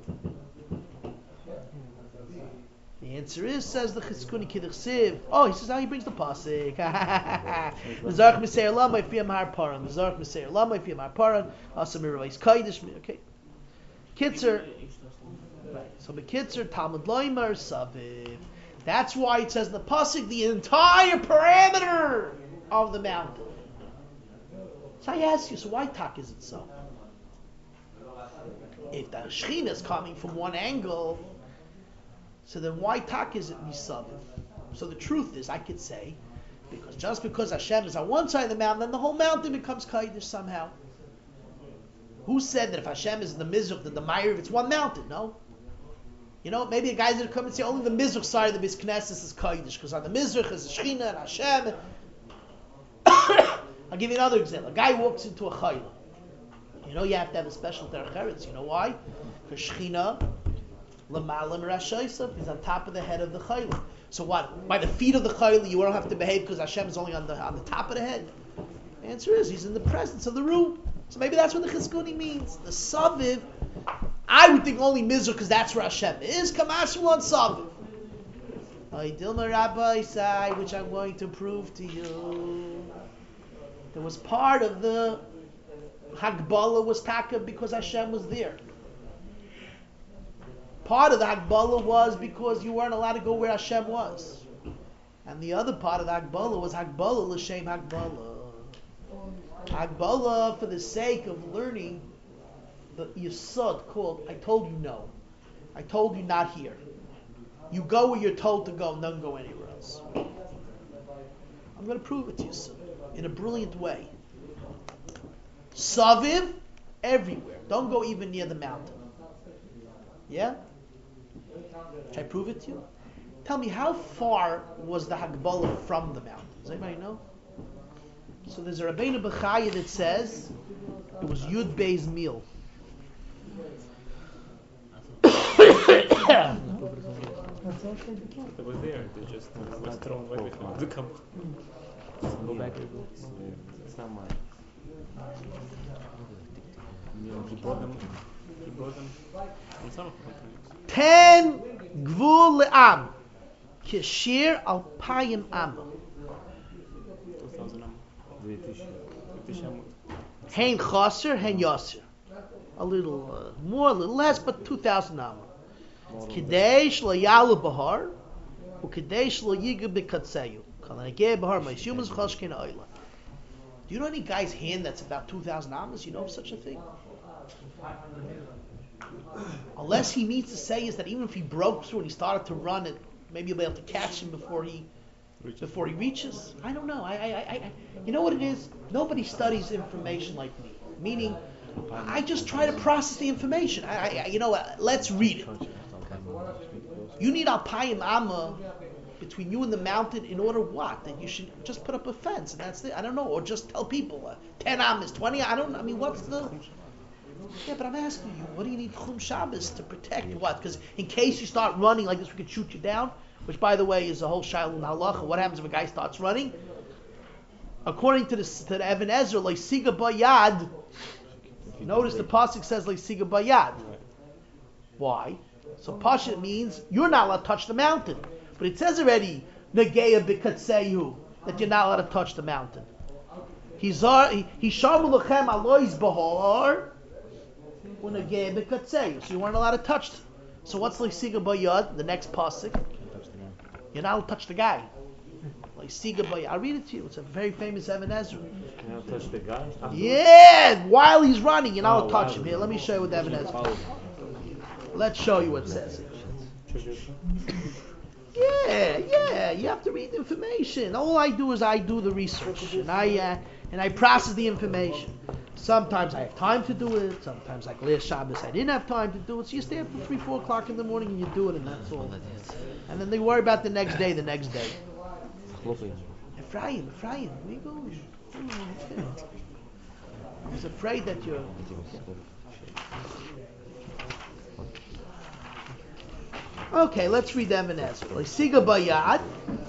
The answer is, says the Chizkuni Kidduchsiv. Oh, he says how he brings the pasuk. Mizrach Miseir Lama Ifiyam Har Paran. Mizrach Miseir Lama Ifiyam Har Paran. Asam Miravais Kaidish. Okay. Kitzer. Right. So Bekitzer Talmud Loimer Saviv. That's why it says in the pasuk the entire parameter of the mountain. So I ask you, so why tak is it so? If the Shechina is coming from one angle, so then why tak is it Misaviv? So the truth is, I could say, because Hashem is on one side of the mountain, then the whole mountain becomes Kaidish somehow. Who said that if Hashem is in the Mizrach, then the Ma'ariv, it's one mountain? No. You know, maybe a guy's going to come and say only the Mizrach side of the Beis Knesset is Kaidish, because on the Mizrach is the Shechina and Hashem. I'll give you another example. A guy walks into a Chayla. You know, you have to have a special Derech Eretz. You know why? Because Shechina, L'malam Rashaysav, is on top of the head of the Chayla. So what? By the feet of the Chayla, you don't have to behave because Hashem is only on the top of the head. The answer is, he's in the presence of the room. So maybe that's what the Chizkuni means. The Saviv, I would think only Mizrach because that's where Hashem is. Kamashul on Saviv. Dilma Rabbi Isai, which I'm going to prove to you. There was part of the Hagbala was taka because Hashem was there. Part of the Hagbala was because you weren't allowed to go where Hashem was. And the other part of the Hagbala was Hagbala l'shem Hagbala. Hagbala for the sake of learning the Yesod called, I told you no. I told you not here. You go where you're told to go and don't go anywhere else. I'm going to prove it to you soon, in a brilliant way. Saviv, everywhere. Don't go even near the mountain. Yeah? Should I prove it to you? Tell me, how far was the Hagbala from the mountain? Does anybody know? So there's a Rabbeinu Bechaya that says it was Yud Bey's meal. They were there, they just was thrown away with the cup. Go back. It's not mine. He brought them on some of the companies. 10 Gvul Le'am Keshir Alpayim Am. 2000 am. Hein chaser, hein yaser. A little more, a little less, but 2,000 amma. Kadesh lo yalu bahar, ukadesh lo yiga b'katseyu. Kalanageh bahar ma'ishumas chashkin oila. Do you know any guy's hand that's about 2,000 ammas? You know of such a thing? Unless he means to say is that even if he broke through and he started to run, it maybe you'll be able to catch him before he reaches. I don't know. I you know what it is? Nobody studies information like me. Meaning, I just try to process the information. You know what? Let's read it. You need alpayim amma between you and the mountain in order what? That you should just put up a fence and that's it. I don't know, or just tell people 10 ammas, 20. I mean, what's the? Yeah, but I'm asking you, what do you need Chum Shabbos to protect what? Because in case you start running like this, we could shoot you down. Which, by the way, is a whole shailun halacha. What happens if a guy starts running? According to the Even Ezra, leisiga bayad. Notice the pasuk says leisiga bayad. Why? So pasuk means you're not allowed to touch the mountain, but it says already negeya b'katseyu that you're not allowed to touch the mountain. Hishamu lechem alois bahar unegeya b'katseyu. So you weren't allowed to touch. So what's leisiga bayad? The next pasuk. You're not allowed to touch the guy. Like Siga Bay. I'll read it to you. It's a very famous Even Ezra. You're not touch the guy? Yeah, while he's running, you're not allowed to touch him. Here, let me show you what Even Ezra. Let's show you what it says. Yeah. You have to read the information. All I do is I do the research and I process the information. Sometimes I have time to do it. Sometimes, like last Shabbos, I didn't have time to do it. So you stay up till 3, 4 o'clock in the morning and you do it, and that's all. And then they worry about the next day. Ephraim, where you going? I was afraid that you're... Okay, let's read them in Ezra. Siga bayad.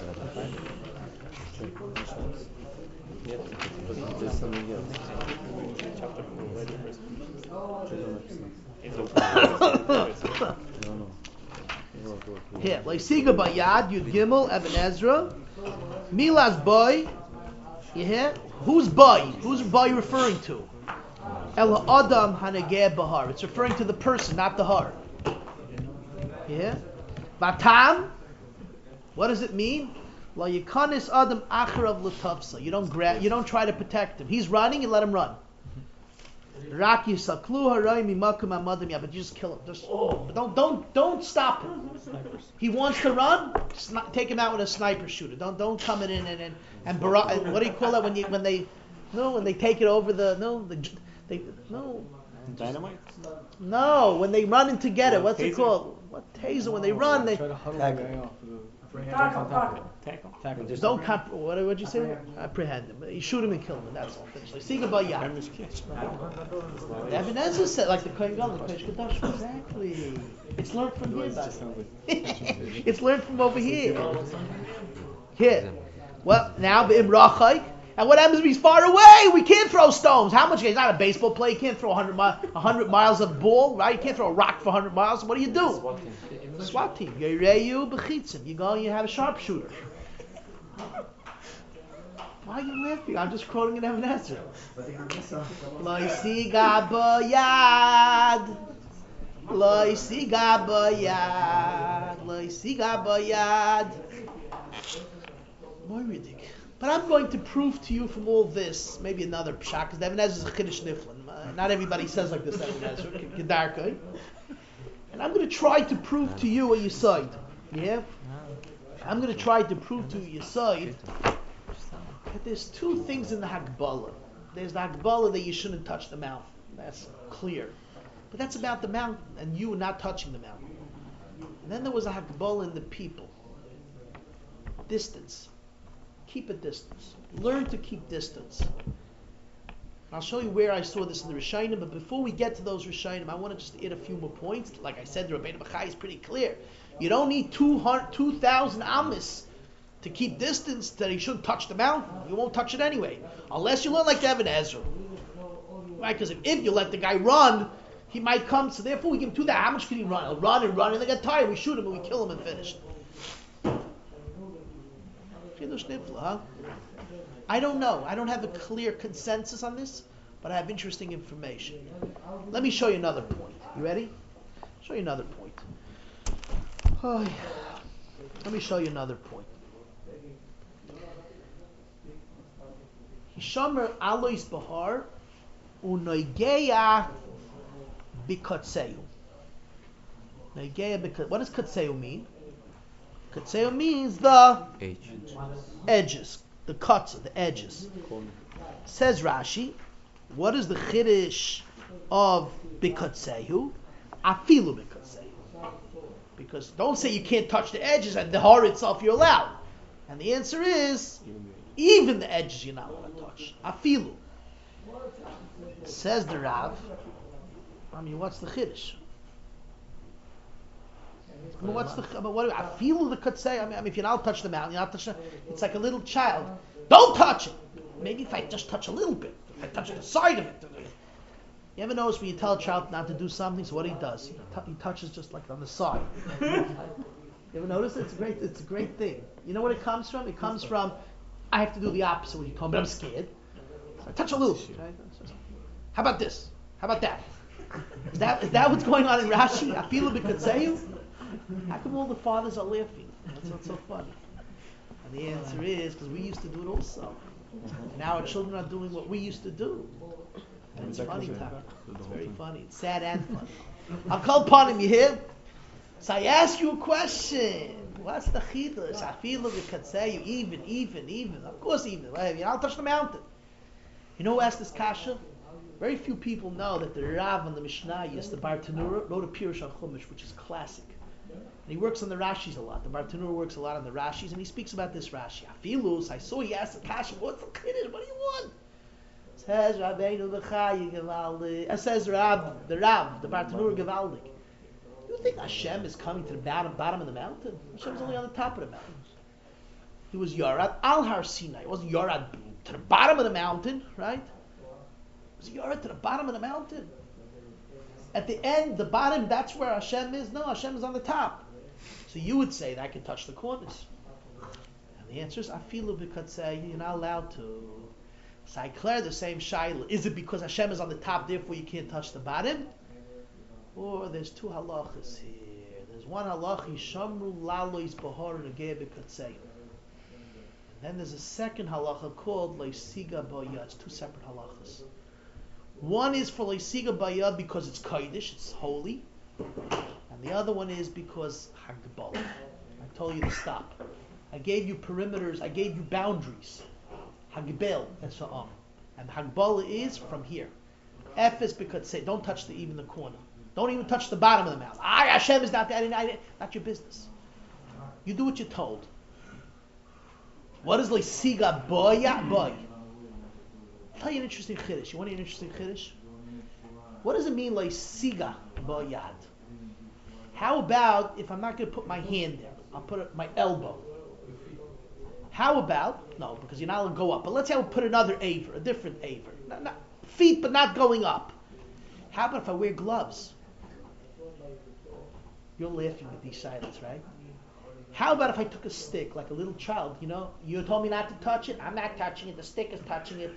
Here, Leisiga bayad, Yud Gimel, Even Ezra. Milas boy. You hear? Who's boy? Who's boy referring to? El Adam Hanegeh Bahar. It's referring to the person, not the har. You hear? Matam. What does it mean? La yikanis Adam acharav l'tafsa. You don't try to protect him. He's running, and let him run. Rak yisaklu haray mimakum amadim. Yeah, but you just kill him. But don't stop him. He wants to run. Take him out with a sniper shooter. Don't come in and what do you call that when they take it over Dynamite? No, when they run in together. What's it called? What taser? When they run, they Tackle. don't what'd you say? Apprehend him. You shoot him and kill him, and that's all. Finish. Like Siga bayad. Even Ezra said, like the Kohen Gadol, the Kodesh Kadosh. Exactly. It's learned from here, buddy. It's learned from over here. Here. Well, now B'imrachai. And what happens if he's far away? We can't throw stones. How much? He's not a baseball player. You can't throw 100 miles of ball, right? You can't throw a rock for 100 miles. What do you do? SWAT team. Yereyu b'chitzim. You go and you have a sharpshooter. Why are you laughing? I'm just quoting an Even Ezra. Lo yisiga bayad. Lo yisiga bayad. Lo yisiga bayad. Moiridik. But I'm going to prove to you from all this, maybe another pshat, because Even Ezra is a chiddush niflin. Not everybody says like this, Even Ezra. Kedarkai. And I'm going to try to prove to you a yisoid. Yeah? I'm going to try to prove to you yisoid that there's two things in the Hagbala. There's the Hagbala that you shouldn't touch the mountain. That's clear. But that's about the mountain and you not touching the mountain. And then there was a Hagbala in the people. Distance. Keep a distance. Learn to keep distance. I'll show you where I saw this in the Rishonim, but before we get to those Rishonim, I want to just add a few more points. Like I said, the Rabbeinu Bachai is pretty clear. You don't need 2,000 amis to keep distance that he shouldn't touch the mountain. You won't touch it anyway. Unless you learn like the Even Ezra. Right? Because if you let the guy run, he might come, so therefore we give him 2,000. How much can he run? He'll run, and they get tired. We shoot him and we kill him and finish. I don't know. I don't have a clear consensus on this, but I have interesting information. Let me show you another point. You ready? Show you another point. Oh, yeah. Let me show you another point. Hishamer alois bahar unoigeya bikotseu. What does kotseu mean? Kotseu means the edges, the cuts, the edges. Says Rashi, what is the chiddush of bikotseu? Afilu bikotseu. Because don't say you can't touch the edges and the har itself you're allowed. And the answer is, even the edges you're not allowed to touch. Afilu. Says the Rav, what's the chiddush? Afilu the kotsei. If you're not touch the mountain, you're not touch it's like a little child. Don't touch it. Maybe if I just touch a little bit, if I touch the side of it. You ever notice when you tell a child not to do something, so what he does? He touches just like on the side. You ever notice it? It's a great thing. You know where it comes from? It comes from, I have to do the opposite when you told me, but I'm scared. So I touch a little. Right? How about this? How about that? Is that what's going on in Rashi? Afilu b'katzeyu? How come all the fathers are laughing? That's what's so funny. And the answer is, because we used to do it also. Now our children are doing what we used to do. And it's funny, Taka. It's very funny. It's sad and funny. I'll call upon him, you hear? So I ask you a question. What's the chiddush? Afilu v'katzeyu, even. Of course even. I'll touch the mountain. You know who asked this kasha? Very few people know that the Rav on the Mishnayos, the Bartanura, wrote a Pirush on Chumash, which is classic. And he works on the Rashis a lot. The Bartanura works a lot on the Rashis, and he speaks about this Rashi. Afilus, I saw he asked the kasha, what's the chiddush? What do you want? Says Rabbeinu L'chayi Gevaldik. Says the Rav, the Bartanura Gevaldik. You think Hashem is coming to the bottom of the mountain? Hashem's only on the top of the mountain. He was Yarad Al Har Sinai. It wasn't Yarad to the bottom of the mountain, right? It was Yarad to the bottom of the mountain. At the end, the bottom, that's where Hashem is. No, Hashem is on the top. So you would say that I can touch the corners. And the answer is Afilu b'katzei, you're not allowed to. So I declare the same shaila. Is it because Hashem is on the top, therefore you can't touch the bottom? Or there's two halachas here. There's one halacha, Shamru lalois bahar negeh b'katzei. Then there's a second halacha called Leisiga Bayad. It's two separate halachas. One is for Leisiga Bayad because it's Kodesh, it's holy. And the other one is because Hagbalah. I told you to stop. I gave you perimeters, I gave you boundaries. Hagbel and so on. And Hagbalah is from here. F is because say don't touch even the corner. Don't even touch the bottom of the mountain. Hashem is not there. Not your business. You do what you're told. What is Leisiga Bayad? Boy. I'll tell you an interesting chiddush. You want an interesting chiddush? What does it mean Leisiga Bayad? How about if I'm not going to put my hand there, I'll put my elbow. How about, no, because you're not allowed to go up, but let's say I would put another aver, a different aver. Not feet, but not going up. How about if I wear gloves? You're laughing at these silence, right? How about if I took a stick, like a little child, you told me not to touch it, I'm not touching it, the stick is touching it.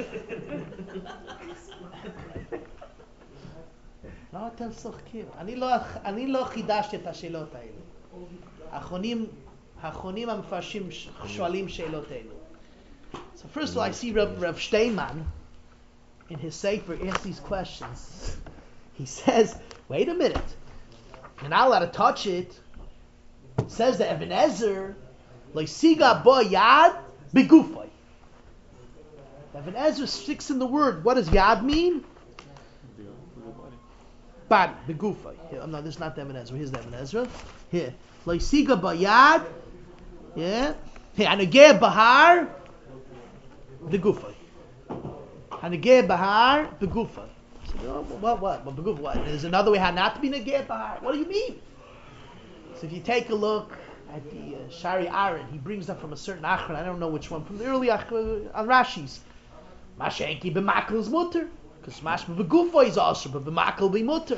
לא, אתם צוחקים. אני לא חידשתי את השאלות האלה. האחרונים המפרשים שואלים שאלות אלו. So first of all, I see Rav Steinman, in his sefer, asks these questions. He says, wait a minute. You're not allowed to touch it. Says the Even Ezer, Leisiga bo yad begufay. Even Ezer sticks in the word. What does yad mean? Body, begufay. No, this is not the Even Ezer. Here's the Even Ezer. Here, Leisiga bo yad. Yeah. Here, Hanegeh bahar begufay. Hanegeh bahar begufay. What? Begufay. What? There's another way how not to be negeh bahar. What do you mean? So if you take a look at the Shari Aaron, he brings that from a certain Achron, I don't know which one, from the early Achron, on Rashi's. Mashenki b'makal is mutter, because mashma b'gufa is also, but b'makal be mutter.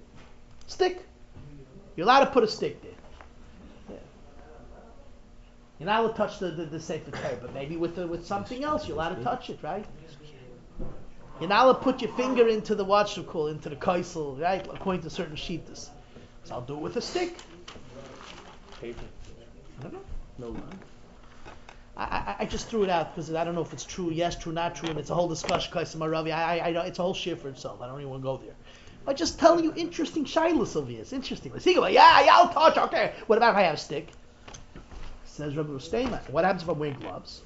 Stick. You're allowed to put a stick there. Yeah. You're not allowed to touch the Sefer Torah, but maybe with something else, you're allowed to touch it, right? You're not allowed to put your finger into the into the kaisel, right? According to certain shittas. So I'll do it with a stick. Paper. I don't know. No line. I just threw it out because I don't know if it's true, yes, true, not true, and it's a whole discussion. I it's a whole share for itself. I don't even want to go there. I'm just telling you interesting shilas over here. It's interesting. Let's see, yeah, I'll touch. Okay. What about if I have a stick? Says Rabbi Steinman. What happens if I'm wearing gloves?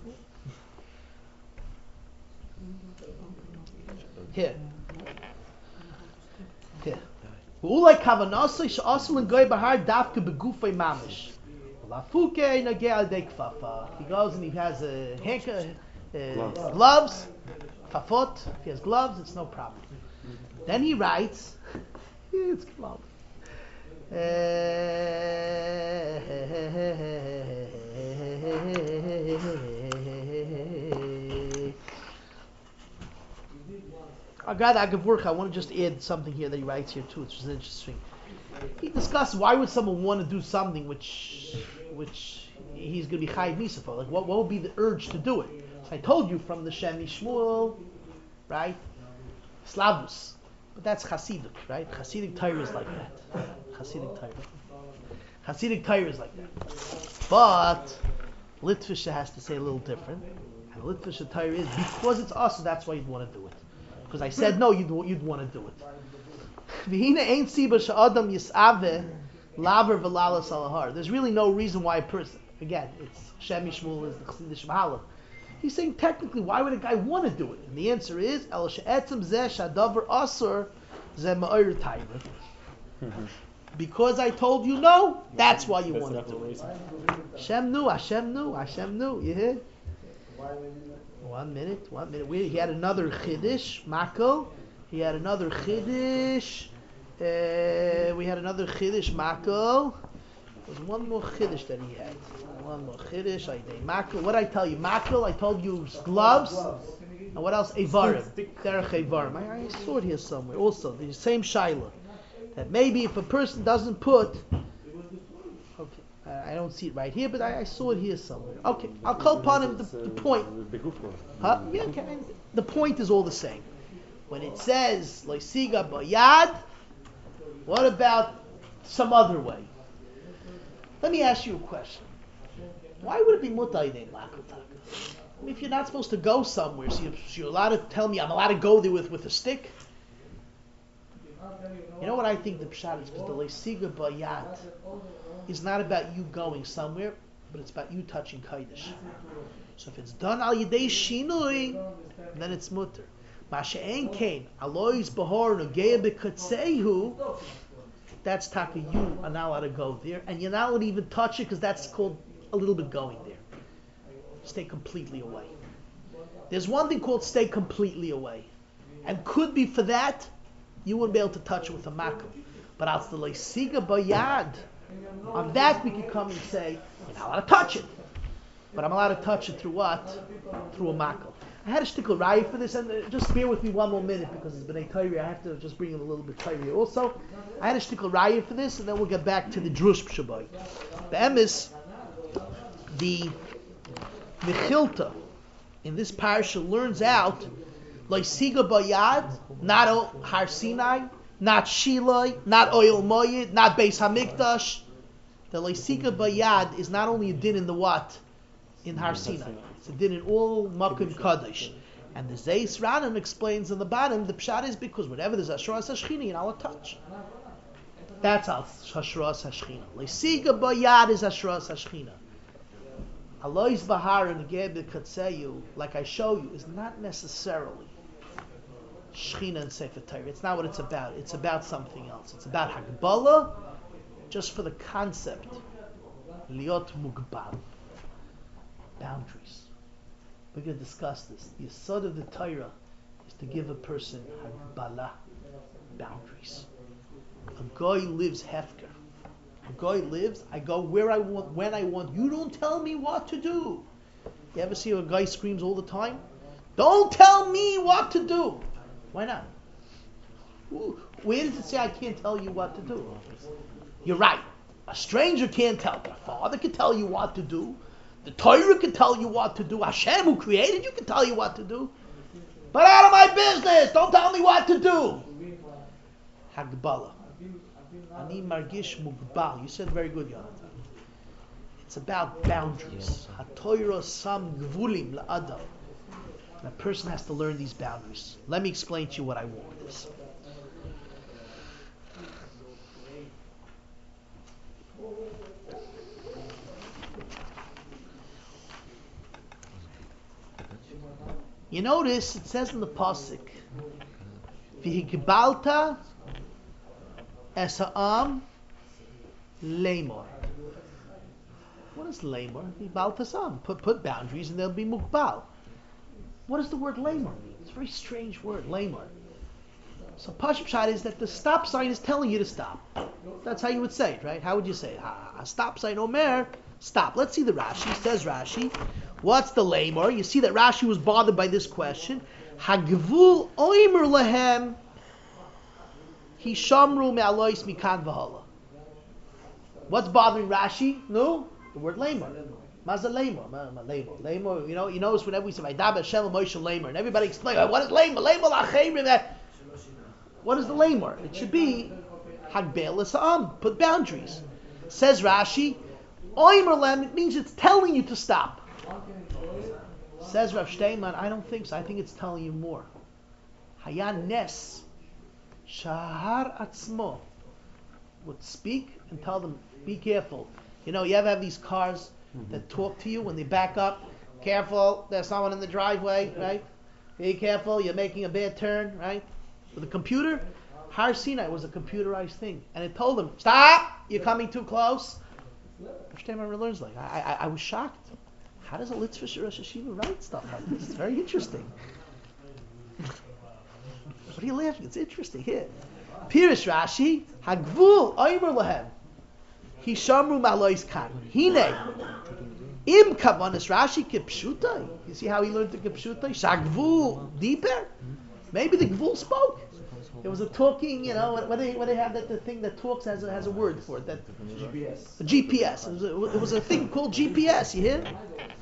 Here. Ulay kavanasai she'asul and goy bahar dafke begufay mamish. Lafuke nageh al dekfafa. He goes and he has a gloves, kafot. If he has gloves, it's no problem. Then he writes, it's gloves. I want to just add something here that he writes here too, which is interesting. He discusses why would someone want to do something which he's going to be chayiv misa for. Like what would be the urge to do it? So I told you from the Shemi Shmuel, right? Slavus, but that's Hasidic, right? Hasidic Torah is like that. Hasidic Torah is like that. But Litvisha has to say a little different. And Litvisha Torah is because it's us, so that's why you'd want to do it. Because I said no, you'd want to do it. There's really no reason why a person, again, it's Shemi Shmuel is the Chassidish Mahalach. He's saying technically, why would a guy want to do it? And the answer is, El she'etzem zeh shadavar asur zeh ma'or taiva. Because I told you no, that's why you want to do it. Hashem knew. You hear? 1 minute. He had another chiddush, Makel. We had another chiddush, Makel. There's one more chiddush that he had. Makel. What did I tell you? Makel, I told you gloves. And what else? Evarim. Derech Evarim. I saw it here somewhere. Also, the same shaila. That maybe if a person doesn't put... Okay, I don't see it right here, but I saw it here somewhere. Okay, I'll call upon him the point. Huh? Yeah, okay. The point is all the same. When it says Loisiga Bayad, what about some other way? Let me ask you a question. Why would it be Mutaydein Makotak? If you're not supposed to go somewhere, so you're allowed to tell me I'm allowed to go there with a stick? You know what I think the pshat is? Because the Loisiga Bayad is not about you going somewhere, but it's about you touching Kaidish. So if it's done al Yidei Shinui, then it's mutter. Masha'en kain, alois bahor nogea bekatsehu, that's taka, you are not allowed to go there, and you're not allowed to even touch it, because that's called a little bit going there. Stay completely away. There's one thing called stay completely away. And could be for that, you wouldn't be able to touch it with a makel. But as the leisiga bayad, on that we can come and say, you're not allowed to touch it. But I'm allowed to touch it through what? Through a makel. I had a shtickle raya for this, and just bear with me 1 more minute because it's B'nai Torah. I have to just bring in a little bit Torah also. I had a shtickle raya for this, and then we'll get back to the Drush Pshabai. The emes, the Mechilta in this parsha learns out Loisiga Bayad, not Har Sinai, not Shiloi, not Oil Moyed, not Beis Hamikdash. The Loisiga Bayad is not only a din in the what? In Har Sinai. It's a din in all Makom Kadosh. And the Zeis Ranim explains on the bottom, the pshat is because whatever there's Hashras Hashchina, you're not allowed to touch. That's Hashras Hashchina. Loisiga Bayad is Hashras Hashchina. Alois Bahar and Gebe Katseyu, like I show you, is not necessarily Shechina and Sefer Torah. It's not what it's about. It's about something else. It's about Hagbala, just for the concept. Liot Mugbal. Boundaries. We're going to discuss this. The yesod of the Torah is to give a person Hagbala, boundaries. A guy lives hefker. A guy lives, I go where I want, when I want. You don't tell me what to do. You ever see a guy screams all the time? Don't tell me what to do. Why not? Where does it say I can't tell you what to do? You're right. A stranger can't tell. A father can tell you what to do. The Torah can tell you what to do. Hashem, who created you, can tell you what to do. But out of my business! Don't tell me what to do! Hagbala. Ani margish mugbal. You said very good, Yonatan. It's about boundaries. HaTorah sam gvulim la'adam. And a person has to learn these boundaries. Let me explain to you what I want with this. You notice it says in the pasuk, "V'higbalta es ha'am lemor." What is lemor? V'higbalta sam. Put boundaries and they'll be mukbal. What does the word lemor mean? It's a very strange word, lemor. So Pashut Pshat is that the stop sign is telling you to stop. That's how you would say it, right? How would you say it? A stop sign, Omer, stop. Let's see the Rashi. Says Rashi, what's the lemor? You see that Rashi was bothered by this question. Hagvul oimer lehem hishamru me'alois mikan v'hala. What's bothering Rashi? No, the word lemor. Maza lemor, lemor. You notice whenever we say Vaydaber Hashem Moshe lemor, and everybody explains what is lemor? Lemor la'cheirim. What is the lemor? It should be hagbel l'sa'am. Put boundaries. Says Rashi, oimer lem. It means it's telling you to stop. Says Rav Steinman, I don't think so. I think it's telling you more. Hayan nes shahar atzmo would speak and tell them, be careful. You ever have these cars that talk to you when they back up? Careful, there's someone in the driveway, right? Be careful, you're making a bad turn, right? With a computer, Har Sinai was a computerized thing, and it told them, stop, you're coming too close. Rav Steinman learns like, I was shocked. How does a Litzvah Rosh Hashiva write stuff like this? It's very interesting. What are you laughing? It's interesting. Here. Pirish Rashi, Hagvul Oimer Lahem. Hishamru Malois Kan. Hine. Im Kavanis Rashi Kipshutai. You see how he learned the Kipshutai? Shagvul Deeper. Maybe the Gvul spoke. It was a talking, when they have the thing that talks has a word for it. That GPS. A GPS. It was a thing called GPS. You hear?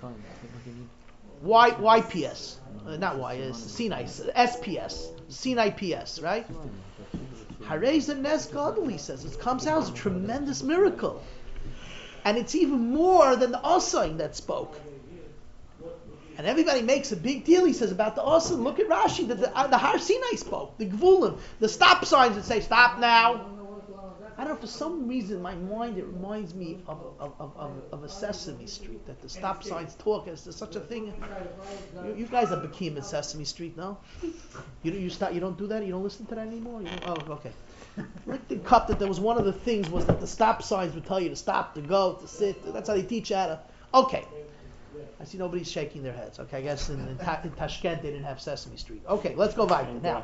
YPS. Not Y. It's Sinai. SPS. Sinai PS. Right? Hareza Nes Gadol, he says. It comes out as a tremendous miracle, and it's even more than the Asain that spoke. And everybody makes a big deal, he says, about the Asain. Look at Rashi, the Har Sinai spoke, the Gvulim, the stop signs that say, stop now. I don't know, for some reason in my mind it reminds me of a Sesame Street, that the stop signs talk. There's such a thing. You guys are Bakim in Sesame Street, no? You don't do that? You don't listen to that anymore? Okay. Like the cup that there was one of the things was that the stop signs would tell you to stop, to go, to sit. That's how they teach Ada. Okay. I see nobody's shaking their heads. Okay, I guess in Tashkent they didn't have Sesame Street. Okay, let's go back now.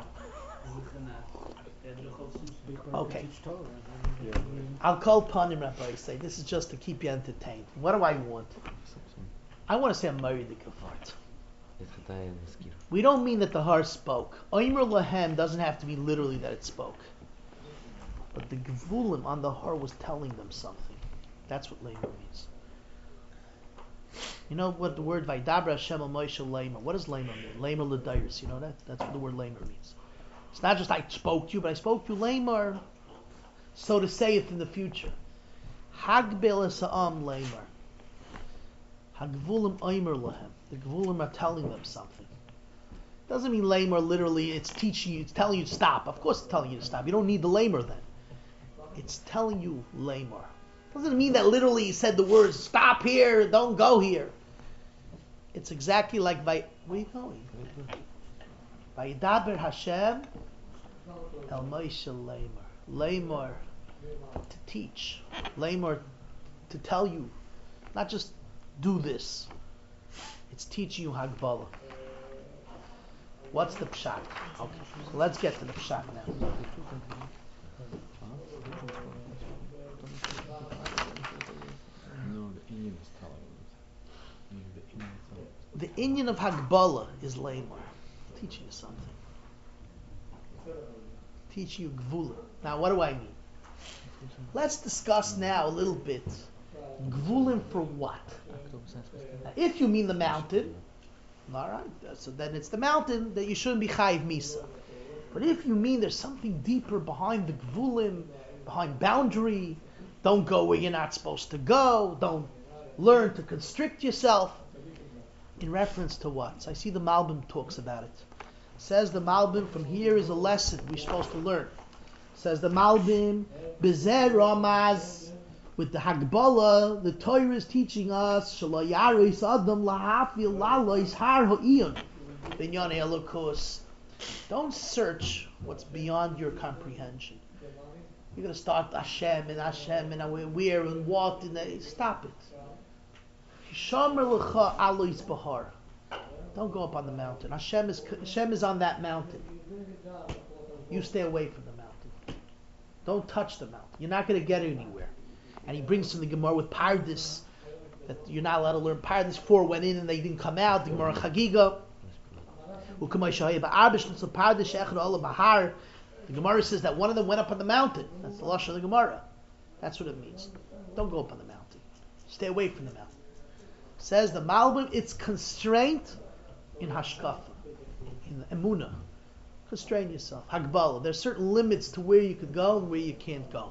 Okay. I'll call Panim Rabbi say this is just to keep you entertained. What do I want? I want to say a Meridik of heart. We don't mean that the Har spoke. Oimer Lahem doesn't have to be literally that it spoke. But the Gvulim on the Har was telling them something. That's what Lamer means. You know what the word Vaydaber Hashem al Moshe Lamer. What does Lamer mean? Lamer L'dairis. You know that? That's what the word Lamer means. It's not just I spoke to you, but I spoke to you Lamer, so to say it in the future. Hagbel Esa'am Lamer. Hagvulim Oimer Lahem. The Gvulim are telling them something. Doesn't mean Lamer literally, it's teaching you, it's telling you to stop. Of course it's telling you to stop. You don't need the Lamer then. It's telling you Lamer. Doesn't mean that literally he said the words, stop here, don't go here. It's exactly like, where are you going? Vaydaber Hashem El Moshe Lamer. Lamer to teach. Lamer to tell you, not just do this. It's teaching you Hagbala. What's the pshat? Okay, so let's get to the pshat now. The inyan of Hagbala is Lamer, teaching you something. Teaching you Gvula. Now, what do I mean? Let's discuss now a little bit. Gvulim for what? Now, if you mean the mountain, all right, so then it's the mountain that you shouldn't be chayiv misa. But if you mean there's something deeper behind the gvulim, behind boundary, don't go where you're not supposed to go, don't learn to constrict yourself. In reference to what? So I see the Malbim talks about it. Says the Malbim, from here is a lesson we're supposed to learn. Says the Malbim, Bezer Ramaz, with the Hagbala, the Torah is teaching us, Shalo Yaris Adam Lahafil Lalois Har Ho'iyun, Binyan Elokus. Don't search what's beyond your comprehension. You're going to start Hashem and where and what, and stop it. Shomer L'cha Alois Bahar. Don't go up on the mountain. Hashem is on that mountain. You stay away from the mountain. Don't touch the mountain. You're not going to get anywhere. And he brings from the Gemara with Pardes, that you're not allowed to learn Pardes. 4 went in and they didn't come out. The Gemara Chagiga. The Gemara says that one of them went up on the mountain. That's the Lashon of the Gemara. That's what it means. Don't go up on the mountain. Stay away from the mountain. Says the Malbim, it's constraint in Hashkafa, in the Emunah. Constrain yourself. Hagbala. There's certain limits to where you could go and where you can't go.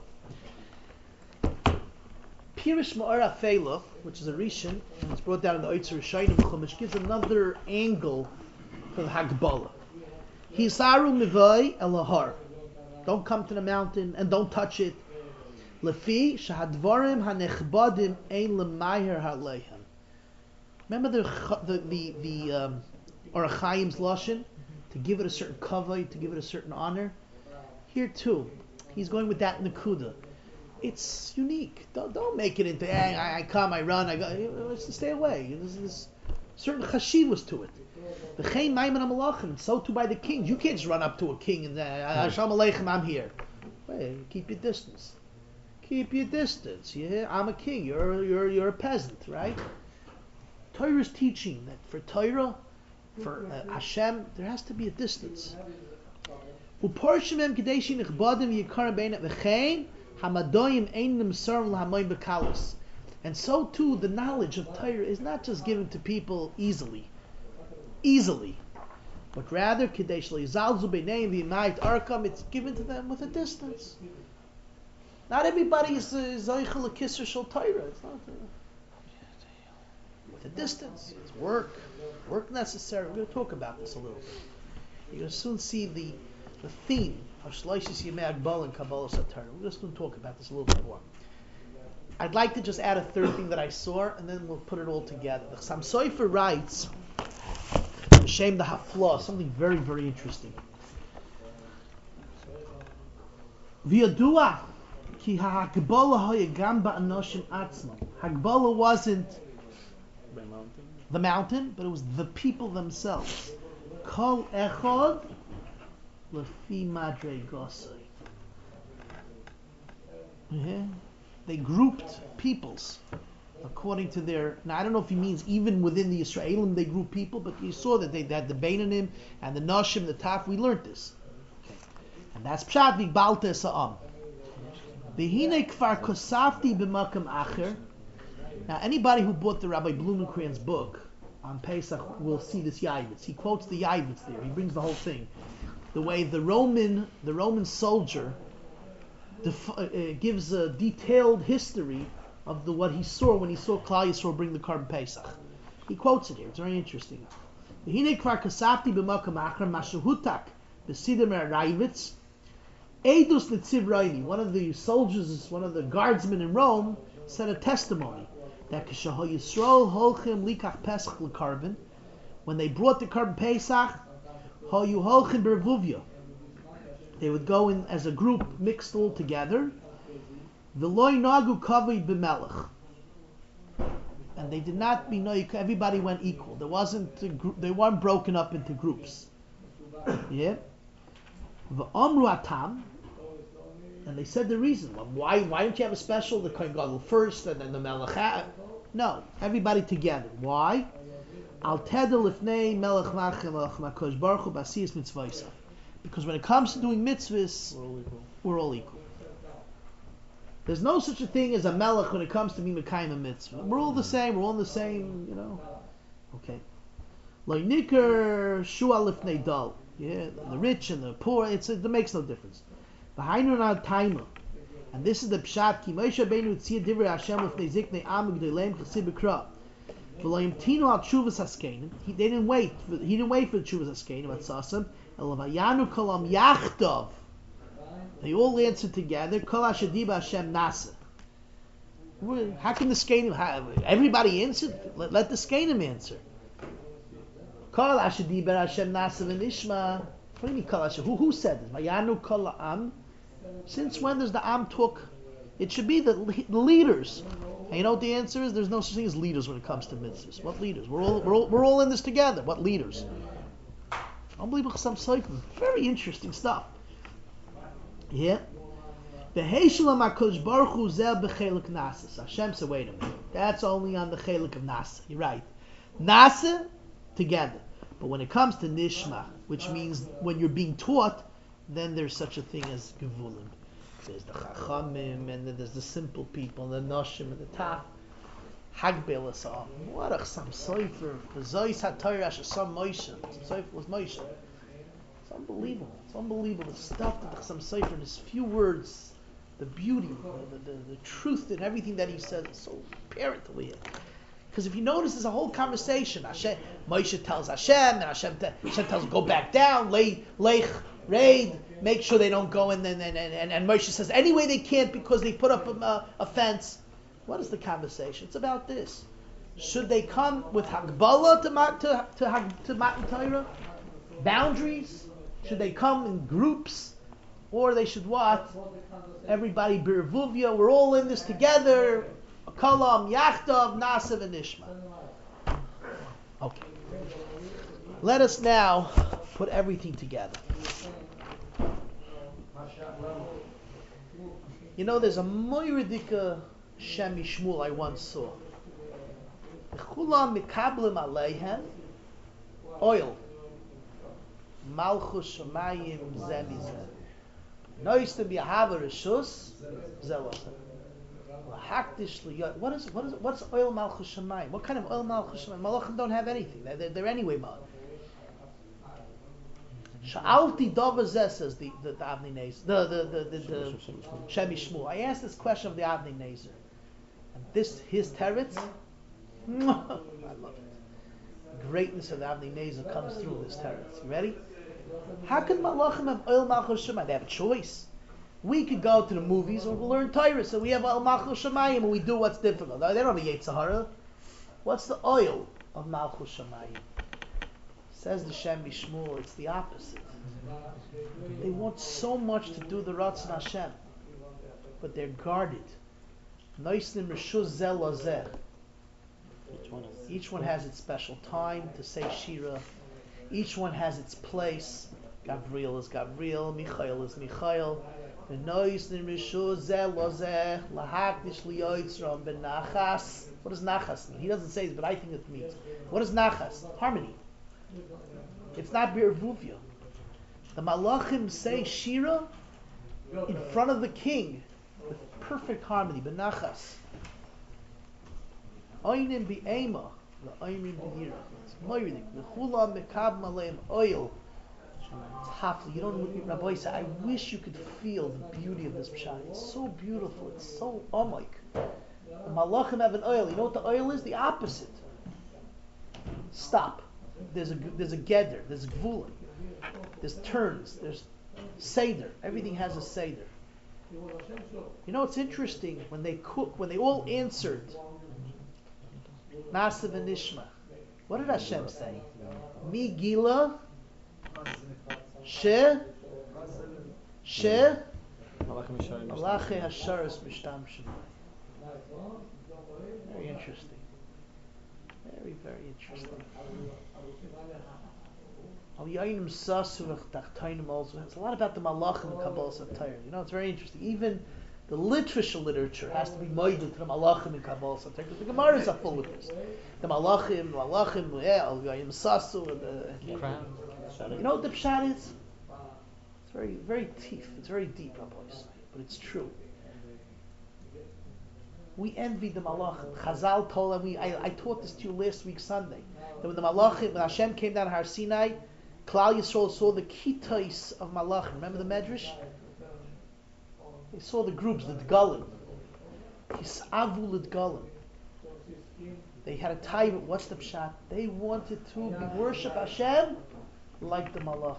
Pirish Ma'ara Feila, which is a Rishon, and it's brought down in the Oitzer Shainim Chumash, gives another angle for the Hagbala. Hisaru Mivai Elahar. Don't come to the mountain and don't touch it. Lefi Shahadvarim Hanechbadim Ein Lemayher Haleihem. Remember the Orach Chaim's Lashon? To give it a certain kavod, to give it a certain honor. Here too, he's going with that Nakuda. It's unique. Don't make it into, I come, I run, I go. Stay away. There's certain chashivas to it. The Chaim Maimon HaMalachim, so too by the kings. You can't just run up to a king and Hashem Aleichem, I'm here. Wait, keep your distance. Keep your distance. Yeah, I'm a king. You're a peasant, right? Torah is teaching that for Torah, for Hashem, there has to be a distance. And so too, the knowledge of Torah is not just given to people easily, but rather it's given to them with a distance. Not everybody is Zoichel Kisser Shel Torah. It's not with a distance. It's work necessary. We're going to talk about this a little bit. You're going to soon see the theme of Shloshis Yemei Hagbala and Kabbalah Satar. We're just going to talk about this a little bit more. I'd like to just add a third thing that I saw, and then we'll put it all together. The Chassam Sofer writes, Shem the Hafla, something very, very interesting. V'yadua ki ha'Hagbala ha'yagam ba'anoshim atzmam. Hagbala wasn't the mountain, but it was the people themselves. Kol echad lefi madrei gosai. They grouped peoples according to their. Now I don't know if he means even within the Yisraelim they group people, but you saw that they had the Beinanim and the Nashim, the Taf. We learned this, okay. And that's Pshat V'Balta Sa'am. V'hinei kfar kosafti b'makam acher. Now anybody who bought the Rabbi Blumenkran's book on Pesach will see this Yavitz. He quotes the Yavitz there. He brings the whole thing, the way the Roman soldier gives a detailed history of what he saw when he saw Klal Yisrael bring the Korban Pesach. He quotes it here. It's very interesting. One of the soldiers, one of the guardsmen in Rome, said a testimony that when they brought the Korban Pesach, they would go in as a group, mixed all together. And they did not be everybody went equal. They weren't broken up into groups. Yeah. And they said the reason. Why don't you have a special, the Kohen Gadol first and then the Melech? No, everybody together. Why? Because when it comes to doing mitzvahs, we're all equal. There's no such a thing as a melech when it comes to being Mekayim a mitzvah. We're all the same. We're all in the same, you know. Okay. Lo nikar shua lifnei dal. Yeah, the rich and the poor. It makes no difference. V'hainu na taima. And this is the pshat. Ki Moshe Rabbeinu tzia divrei Hashem lifnei ziknei am g'dolem chassid b'kra. V'lo yimtinu al tshuvas haskenim. He didn't wait for the tshuvas haskenim at Sasam. Elo vayanu kolam yachdav. They all answered together. Kol hashadiba Hashem nasa. How can the skenim have everybody answered? Let the skenim answer. Kol hashadiba Hashem nasa v'nishma. What do you mean kol hashadiba? Who said this? Vayanu kol am. Since when does the am talk? It should be the leaders. And you know what the answer is? There's no such thing as leaders when it comes to mitzvahs. What leaders? We're all in this together. What leaders? Unbelievable, some cycle. Very interesting stuff. Yeah. Hashem said, wait a minute. That's only on the chelik of Nasa. You're right. Nasa, together. But when it comes to Nishma, which means when you're being taught, then there's such a thing as Gevulim. There's the Chachamim, and then there's the simple people, and the Noshim, and the Taf. Hagbel Asam. What a Sam Sofer. The Zois HaTorah Shasam Moshe. Sofer was Moshe. It's unbelievable. It's unbelievable. The stuff that the Sam Sofer, in his few words, the beauty, the truth in everything that he says is so apparent to me. Because if you notice, there's a whole conversation. Moshe tells Hashem, and Hashem tells him, go back down, lech, raid, make sure they don't go, and Moshe says, anyway they can't because they put up a fence. What is the conversation? It's about this. Should they come with Hagbala to Matan Torah? Boundaries? Should they come in groups? Or they should what? Everybody birvuvia, we're all in this together. Kalam, Yachtav, Nasav, and Nishma. Okay. Let us now put everything together. You know, there's a Moiridika Shem Shmuel I once saw. Chulam mikablim aleihem oil. Malchus Shamayim zemizem. Nois to be a haver rishus zelosem. What's oil Malchus Shamayim? What kind of oil Malchus Shamayim? Malachim don't have anything. They're anyway mal. Sha'alti Dovazeh says the Avnei Nezer, the Shemi Shmuel. I asked this question of the Avnei Nezer, and his teretz, I love it. The greatness of the Avnei Nezer comes through this teretz. You ready? How can Malachim have oil Malchus Shamayim? They have a choice. We could go to the movies or we'll learn Torah, so we have oil Malchus Shamayim and we do what's difficult. They don't have a Yetzer Hara. What's the oil of Malchus Shamayim? Says the Shem Shmuel, it's the opposite. They want so much to do the Ratzon Hashem, but they're guarded. Each one has its special time to say Shira. Each one has its place. Gabriel is Gabriel, Michael is Michael. What does nachas mean? He doesn't say this, but I think it means. What is nachas? Harmony. It's not birvuvia. The malachim say shira in front of the king with perfect harmony. Benachas. Oynim bi'ema, la'oynim bi'yira. It's moiridik. V'chula mekab maleim oil. It's hafli. You don't, Rabbi said, I wish you could feel the beauty of this pshat. It's so beautiful. It's so amik. The malachim have an oil. You know what the oil is? The opposite. Stop. There's a geder, there's gvula, there's turns, there's seder. Everything has a seder. You know it's interesting when they all answered Nasav and Nishma. What did Hashem say? Mi gila she Malachi Hasharis Mishtam Shemai. Very interesting. Very, very interesting. It's a lot about the Malachim and Kabbalah of Torah. You know, it's very interesting. Even the literature has to be moided to the Malachim and Kabbalah of Torah, because the Gemaras are full of this. The Malachim, Al Yayim Sasu, the crown. You know what the pshat is? It's very, very deep. It's very deep, Rabbi, but it's true. We envy the Malachim. Chazal told, and I taught this to you last week Sunday, that when the Malachim, when Hashem came down to Har Sinai, Klal Yisrael saw the kitais of Malachim. Remember the Medrash? They saw the groups, the Dgalim. Hisavu l'Dgalim. They had a time. What's the pshat? They wanted to worship Hashem like the Malachim.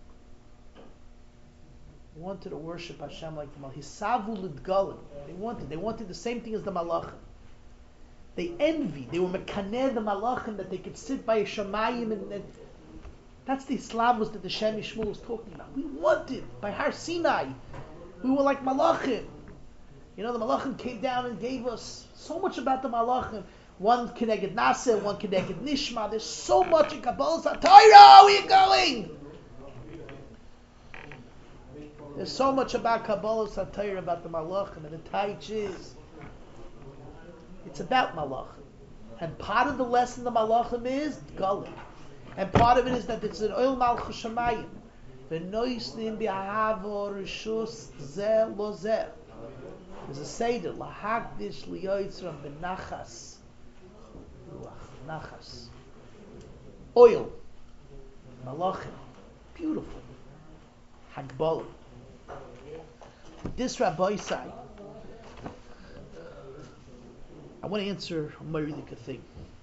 Wanted to worship Hashem like the Malachim. Hisavu l'Dgalim. They wanted the same thing as the Malachim. They envied. They were mekaneh the Malachim, that they could sit by a Shamayim and that's the Slavos that the Shem Yishmuel was talking about. We wanted by Har Sinai. We were like Malachim. The Malachim came down and gave us so much about the Malachim. One connected Naseh, one connected Nishma. There's so much in Kabbalah Satira. Where are you going? There's so much about Kabbalah Satira, about the Malachim, and the Taich is. It's about Malachim. And part of the lesson of the Malachim is Galim. And part of it is that it's an oil Malchus Shamayim. V'noisnim bi'ahavo rishus zeh lo zeh. There's a seder, lahakdish liyotzram benachas. Nachas. Oil. Malachim. Beautiful. Hagbalah. This Rabbi side, I want to answer a Marilika thing.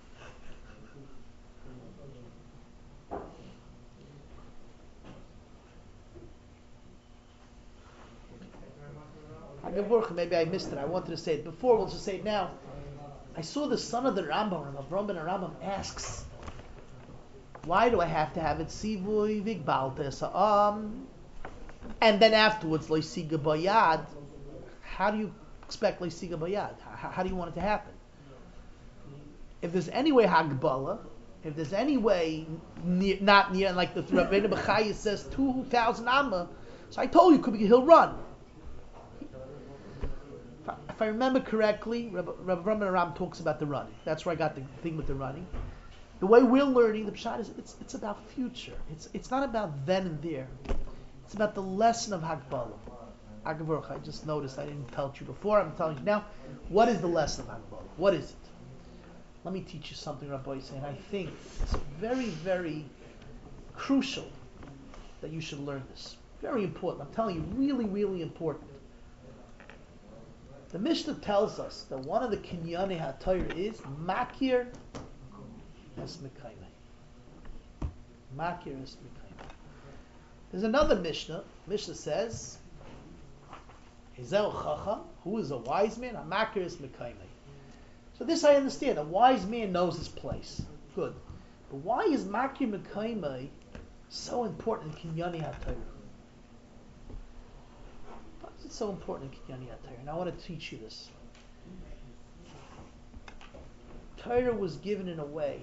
Maybe I missed it. I wanted to say it before. We'll just say it now. I saw the son of the Rambam, Avram ben Rambam, asks, why do I have to have it sivui vigbalta? And then afterwards, leisiga bayad. How do you expect leisiga bayad? How do you want it to happen? If there's any way hagbala, if there's any way not near, like the Rabbeinu Bechaya says, 2,000 amma. So I told you, he'll run. If I remember correctly, Rabbi Ram talks about the running. That's where I got the thing with the running. The way we're learning the pshat is it's about future. It's not about then and there. It's about the lesson of Hakbala. Agavarach, I just noticed I didn't tell you before. I'm telling you now. What is the lesson of Hakbala? What is it? Let me teach you something, Rabbi Yisrael. And I think it's very, very crucial that you should learn this. Very important. I'm telling you, really, really important. The Mishnah tells us that one of the Kinyane HaTorah is Makir es Mekayme. Makir es Mekayme. There's another Mishnah. Mishnah says, Ezel Chacham, who is a wise man? A Makir es Mekayme. So this I understand. A wise man knows his place. Good. But why is Makir Mekayme so important in Kinyane HaTorah? It's so important in Kinyane HaTorah, and I want to teach you this. Torah was given in a way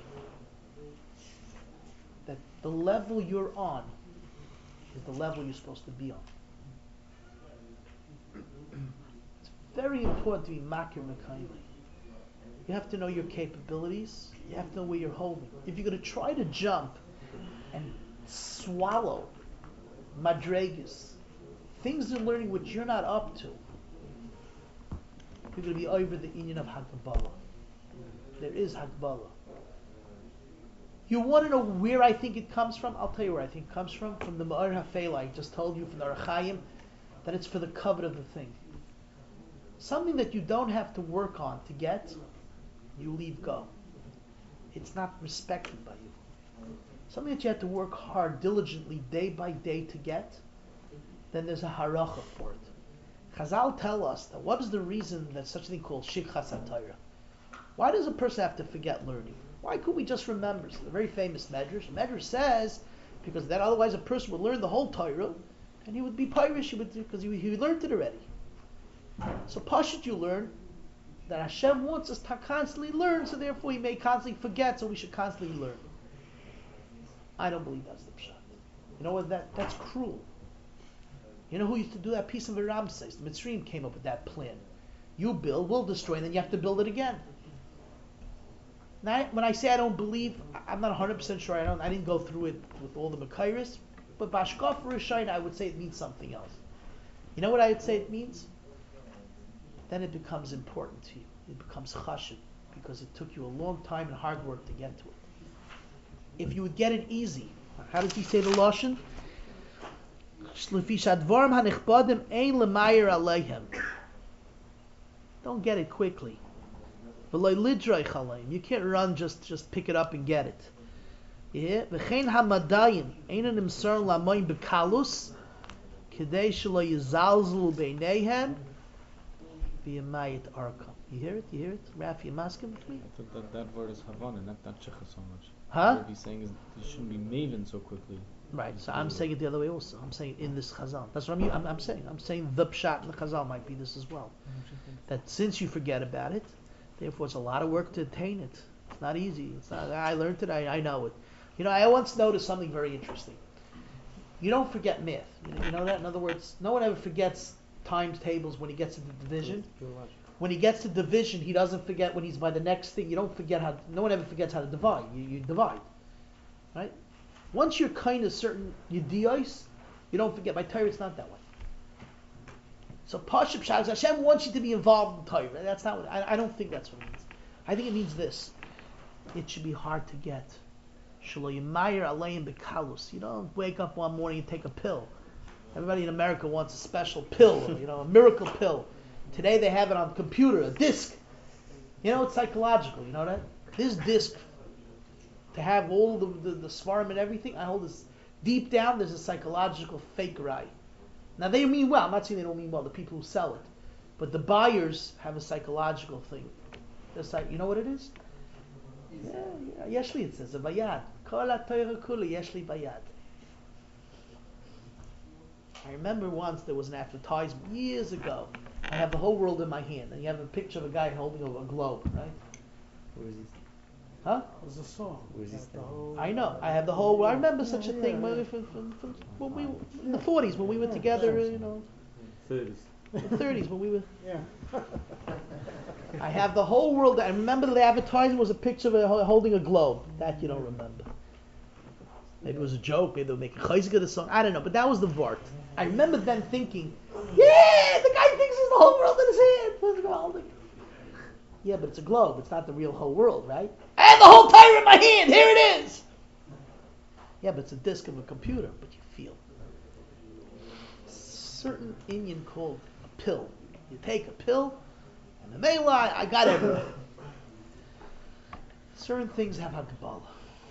that the level you're on is the level you're supposed to be on. It's very important to be makir mekayme. You have to know your capabilities. You have to know where you're holding. If you're going to try to jump and swallow madregas, things they're learning which you're not up to, you're going to be over the union of Hakbala. There is Hakbala. You want to know where I think it comes from? I'll tell you where I think it comes from the Ma'or HaFeila. I just told you from the Archaim that it's for the covet of the thing. Something that you don't have to work on to get, you leave go. It's not respected by you. Something that you have to work hard, diligently, day by day to get, then there's a haracha for it. Chazal tell us that what is the reason that such a thing called shikchas HaTorah? Why does a person have to forget learning? Why could we just remember? So the very famous Medrash. Medrash says, because then otherwise a person would learn the whole Torah, and he would be pirish, because he learned it already. So Pashut, you learn that Hashem wants us to constantly learn, so therefore He may constantly forget, so we should constantly learn. I don't believe that's the pshat. You know what? That's cruel. You know who used to do that? Piece of Ramses. The Mitzrayim came up with that plan. You build, we'll destroy, and then you have to build it again. Now, when I say I don't believe, I'm not 100% sure. I didn't go through it with all the Makairis, but Bashkaf Rishayna, I would say it means something else. You know what I would say it means? Then it becomes important to you. it becomes chashiv because it took you a long time and hard work to get to it. If you would get it easy, how does he say the lashon? Don't get it quickly. You can't run, just pick it up and get it. Yeah, v'chein hamadayim einan nimsar lamoin bekalus kedei shelo yizalzlu beineihem v'yamayit arkam. You hear it? You hear it? Rafi, you masking with me? I thought that word is Havana, not Checha so much. Huh? What he's saying is you shouldn't be maven so quickly. Right. So I'm saying it the other way also. I'm saying in this Chazal. That's what I'm saying. I'm saying the pshat in the Chazal might be this as well. That since you forget about it, therefore it's a lot of work to attain it. It's not easy. It's not. I learned it. I know it. You know, I once noticed something very interesting. You don't forget math. You know that? In other words, no one ever forgets times tables when he gets to the division. When he gets to division, he doesn't forget when he's by the next thing. You don't forget how. No one ever forgets how to divide. You divide, right? Once you're kind of certain yediyos, you don't forget. By Torah, it's not that way. So Pashup Shabbos, Hashem wants you to be involved in Torah. That's not what I don't think that's what it means. I think it means this: it should be hard to get. Shelo yimayir aleim bekalus. You don't wake up one morning and take a pill. Everybody in America wants a special pill, a miracle pill. Today they have it on the computer, a disc. It's psychological. You know that this disc. To have all the svarim and everything, I hold this deep down. There's a psychological fake ride. Now they mean well. I'm not saying they don't mean well. The people who sell it, but the buyers have a psychological thing. Just like, you know what it is? Yeah. Yeshli it says a bayad. Kol ha'torah kula yeshli bayad. I remember once there was an advertisement years ago. I have the whole world in my hand, and you have a picture of a guy holding a globe, right? Where is he? Huh? It was a song. Where's he standing? I know. I have the whole. I remember such a thing from when we in the 40s when we were together. 30s. The 30s when we were. Yeah. I have the whole world. I remember the advertisement was a picture of holding a globe. That you don't remember. Maybe it was a joke. Maybe they were making chayzik of the song. I don't know. But that was the vart. I remember then thinking, yeah, the guy thinks it's the whole world in his hand. What's holding? Yeah, but it's a globe. It's not the real whole world, right? And the whole Torah in my hand. Here it is. Yeah, but it's a disk of a computer. But you feel certain Indian called a pill. You take a pill, and the mail I got everything. Certain things have Kabbalah.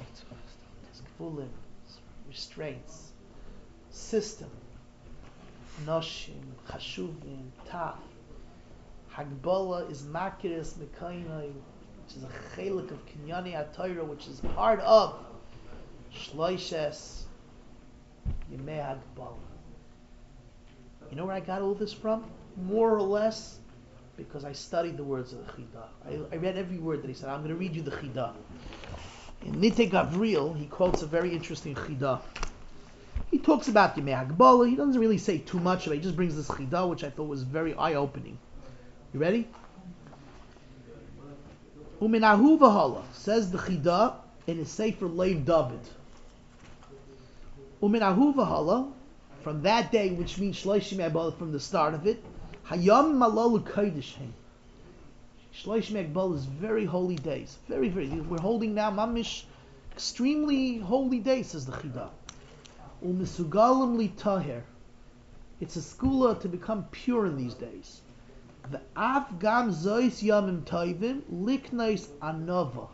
Restraints, system, noshim, chashuvim, taf. Hagbala is makiris mekainai, which is a chelik of kinyani atayra, which is part of shloishes yemei hagbala. You know where I got all this from? More or less, because I studied the words of the Chidah. I read every word that he said. I'm going to read you the Chidah. In Nitei Gavriel, he quotes a very interesting Chidah. He talks about Yemei Hagbala. He doesn't really say too much of it. He just brings this Chidah, which I thought was very eye-opening. You ready? Uminahu v'hala, says the Chidah in his Sefer Leiv David. Uminahu v'hala, from that day, which means Shloshim Hagbala, from the start of it, Hayam Malalu Kodesh. Shloshim Hagbala is very holy days. Very, very. We're holding now mamish, extremely holy days, says the Chidah. Umisugalim li taher. It's a skula to become pure in these days. The Afgam Zois Yamim Tovim Liknais Anova.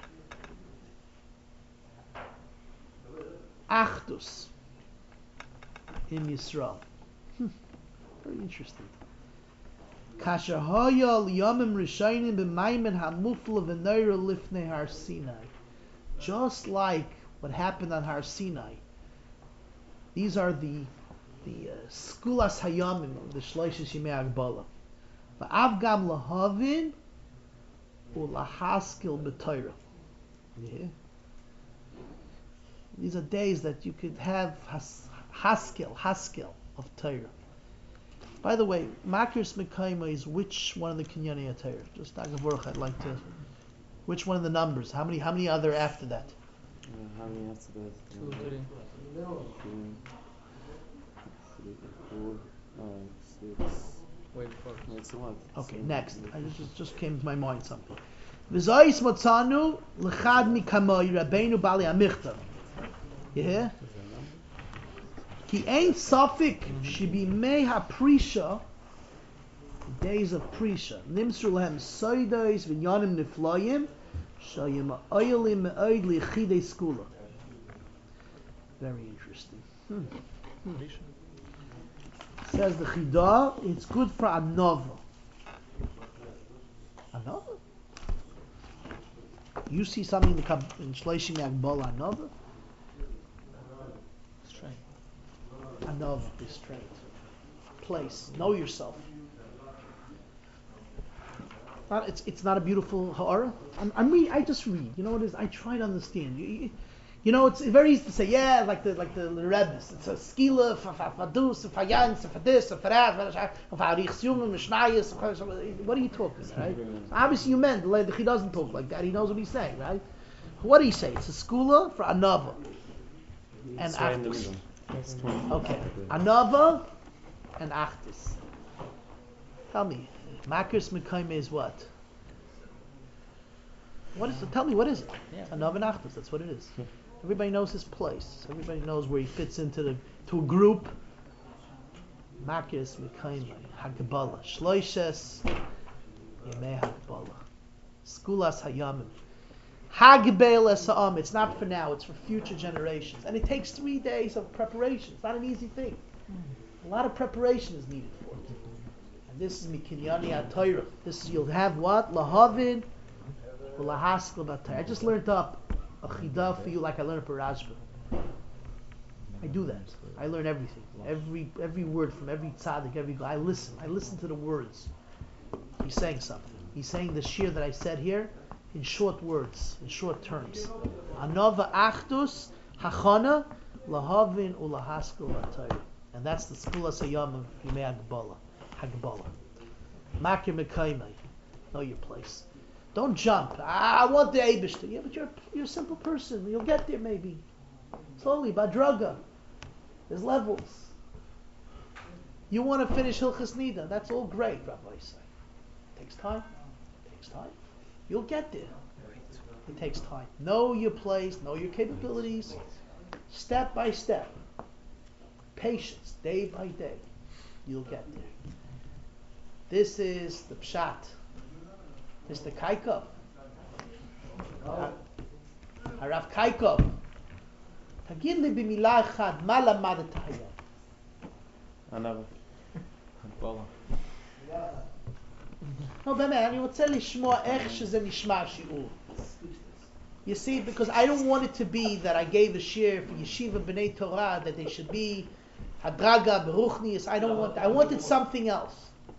Achdus in Yisrael. Very interesting. Kashahaya liyamim rishayim b'mayim hamufla v'neira lifnei Har Sinai. Just like what happened on Har Sinai. These are the skulas hayamim, the shloishes yemei hagbala. V'avgam lahavin u'lahaskil b'Torah. Yeah. These are days that you could have haskil of Torah. By the way, Makris Mekayma is which one of the Kinyani Torah? Just Agavorach, I'd like to. Which one of the numbers? How many are there after that? How many after that? 2, 3. 2, 3, 4, 5, 6, Wait for It's what? Okay, next. I just came to my mind something. V'zois motzanu l'chad mikamoi Rabbeinu Bali Amichtav. You hear? Ki ein safik shebimei haprisha, days of prisha, nimsru lehem soidos v'nyanim niflayim shayim oilim me'od li'chidei skula. Very interesting. Says the Chida, it's good for anova. Anova? You see something in Shleishim Yagbala anova? strength. Anova is straight. Place. Know yourself. It's not a beautiful ha'ara. I just read. You know what it is? I try to understand. You know, it's very easy to say, yeah, like the Rebbes. It's a skila, for dus, for yans, for this, for that, for arichs yungim, mishnayis. What are you talking about, right? Obviously you meant, he doesn't talk like that. He knows what he's saying, right? What do you say? It's a skula for anava. And It's right in the achtis. middle. Okay. Anava and achtis. Tell me, makers mekayme is what? What is it? Tell me, what is it? Anava and achtis, that's what it is. Everybody knows his place. Everybody knows where he fits into to a group. Makis, Mekayim, Hagabala, Shloishes, Yemei Hagabala, Skulas Hayamim, Hagbel Esa'am. It's not for now, it's for future generations. And it takes 3 days of preparation. It's not an easy thing. A lot of preparation is needed for it. And this is Mikinyani HaTorah. This is, you'll have what? Lahavin, Lahaskel B'Torah. I just learned up a chidah for you like I learned for Rashba. I do that. I learn everything. Every word from every tzaddik, every guy. I listen to the words. He's saying something. He's saying the shir that I said here in short words, in short terms. Anova achdus hachana lahavin ulahaskel b'Torah. And that's the skula sayam of Yimei Hagbala. Makir mekaymei. Know your place. Don't jump. I want the Eibishter. Yeah, but you're a simple person. You'll get there maybe. Slowly, Badraga. There's levels. You want to finish Hilchas Nida. That's all great, Rabbi say. Takes time. Takes time. You'll get there. It takes time. Know your place. Know your capabilities. Step by step. Patience. Day by day. You'll get there. This is the Pshat. Mr. Kaikov. Harav Kaikov. Tagid li b'milah echad, ma lamadet hayom? Anava. Hagabala. No, באמת, אני רוצה לשמוע איך שזה נשמע השיעור. You see, because I don't want it to be that I gave a shir for Yeshiva B'nai Torah, that they should be Hadraga, Beruchnius. I don't want that. I wanted something else.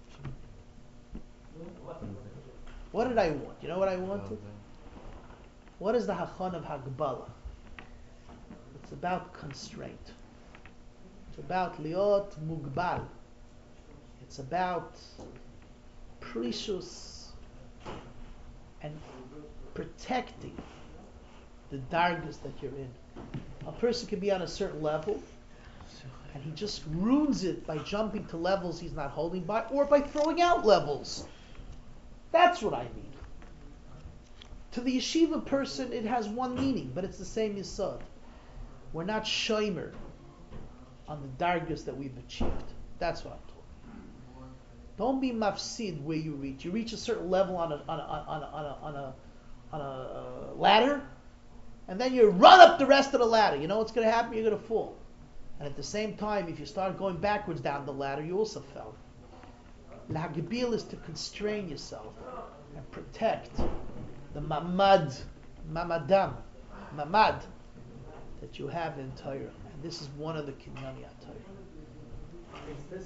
What did I want? You know what I wanted? What is the Hachon of Hagbala? It's about constraint. It's about Liot Mugbal. It's about precious and protecting the dargas that you're in. A person can be on a certain level and he just ruins it by jumping to levels he's not holding by or by throwing out levels. That's what I mean. To the yeshiva person, it has one meaning, but it's the same yesod. We're not shomer on the dargas that we've achieved. That's what I'm talking. Don't be mafsid where you reach. You reach a certain level on a ladder, and then you run up the rest of the ladder. You know what's going to happen? You're going to fall. And at the same time, if you start going backwards down the ladder, you also fell. L'hagebil is to constrain yourself and protect the mamad that you have in Torah. And this is one of the Kinyani Torah.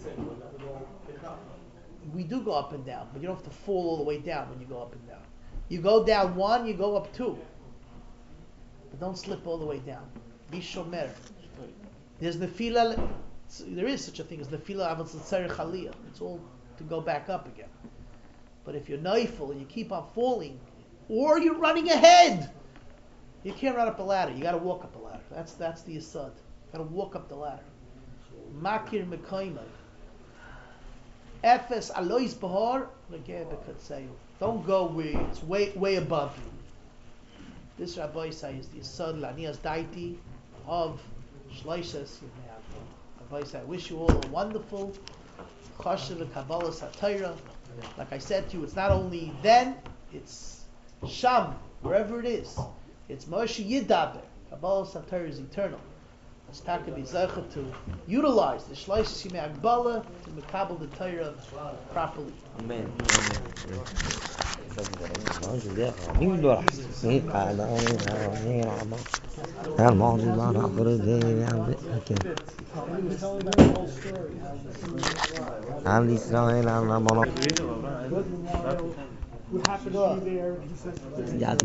We do go up and down, but you don't have to fall all the way down when you go up and down. You go down one, you go up two. But don't slip all the way down. Be shomer. There's nefila, there is such a thing as nefila aval tzarech aliyah. It's all to go back up again. But if you're neiful and you keep on falling, or you're running ahead, you can't run up the ladder. You got to walk up the ladder. That's the yesod. You got to walk up the ladder. Makir mekayma. Efes alois bahar l'gebekatseyu. Don't go where it's way above you. This Rabbi Isai is the Yisod Lanias Daiti of Shloishes Yimei Agbola. Rabbi Isai, I wish you all a wonderful Choshev Kabbalah Satira. Like I said to you, it's not only then, it's Sham, wherever it is. It's Moshe Yidaber. Kabbalah Satira is eternal. It's Taka B'Zecha to utilize the Shloishes Yimei Agbola to Mekabel the Torah properly. Amen. What happened to you there? He says,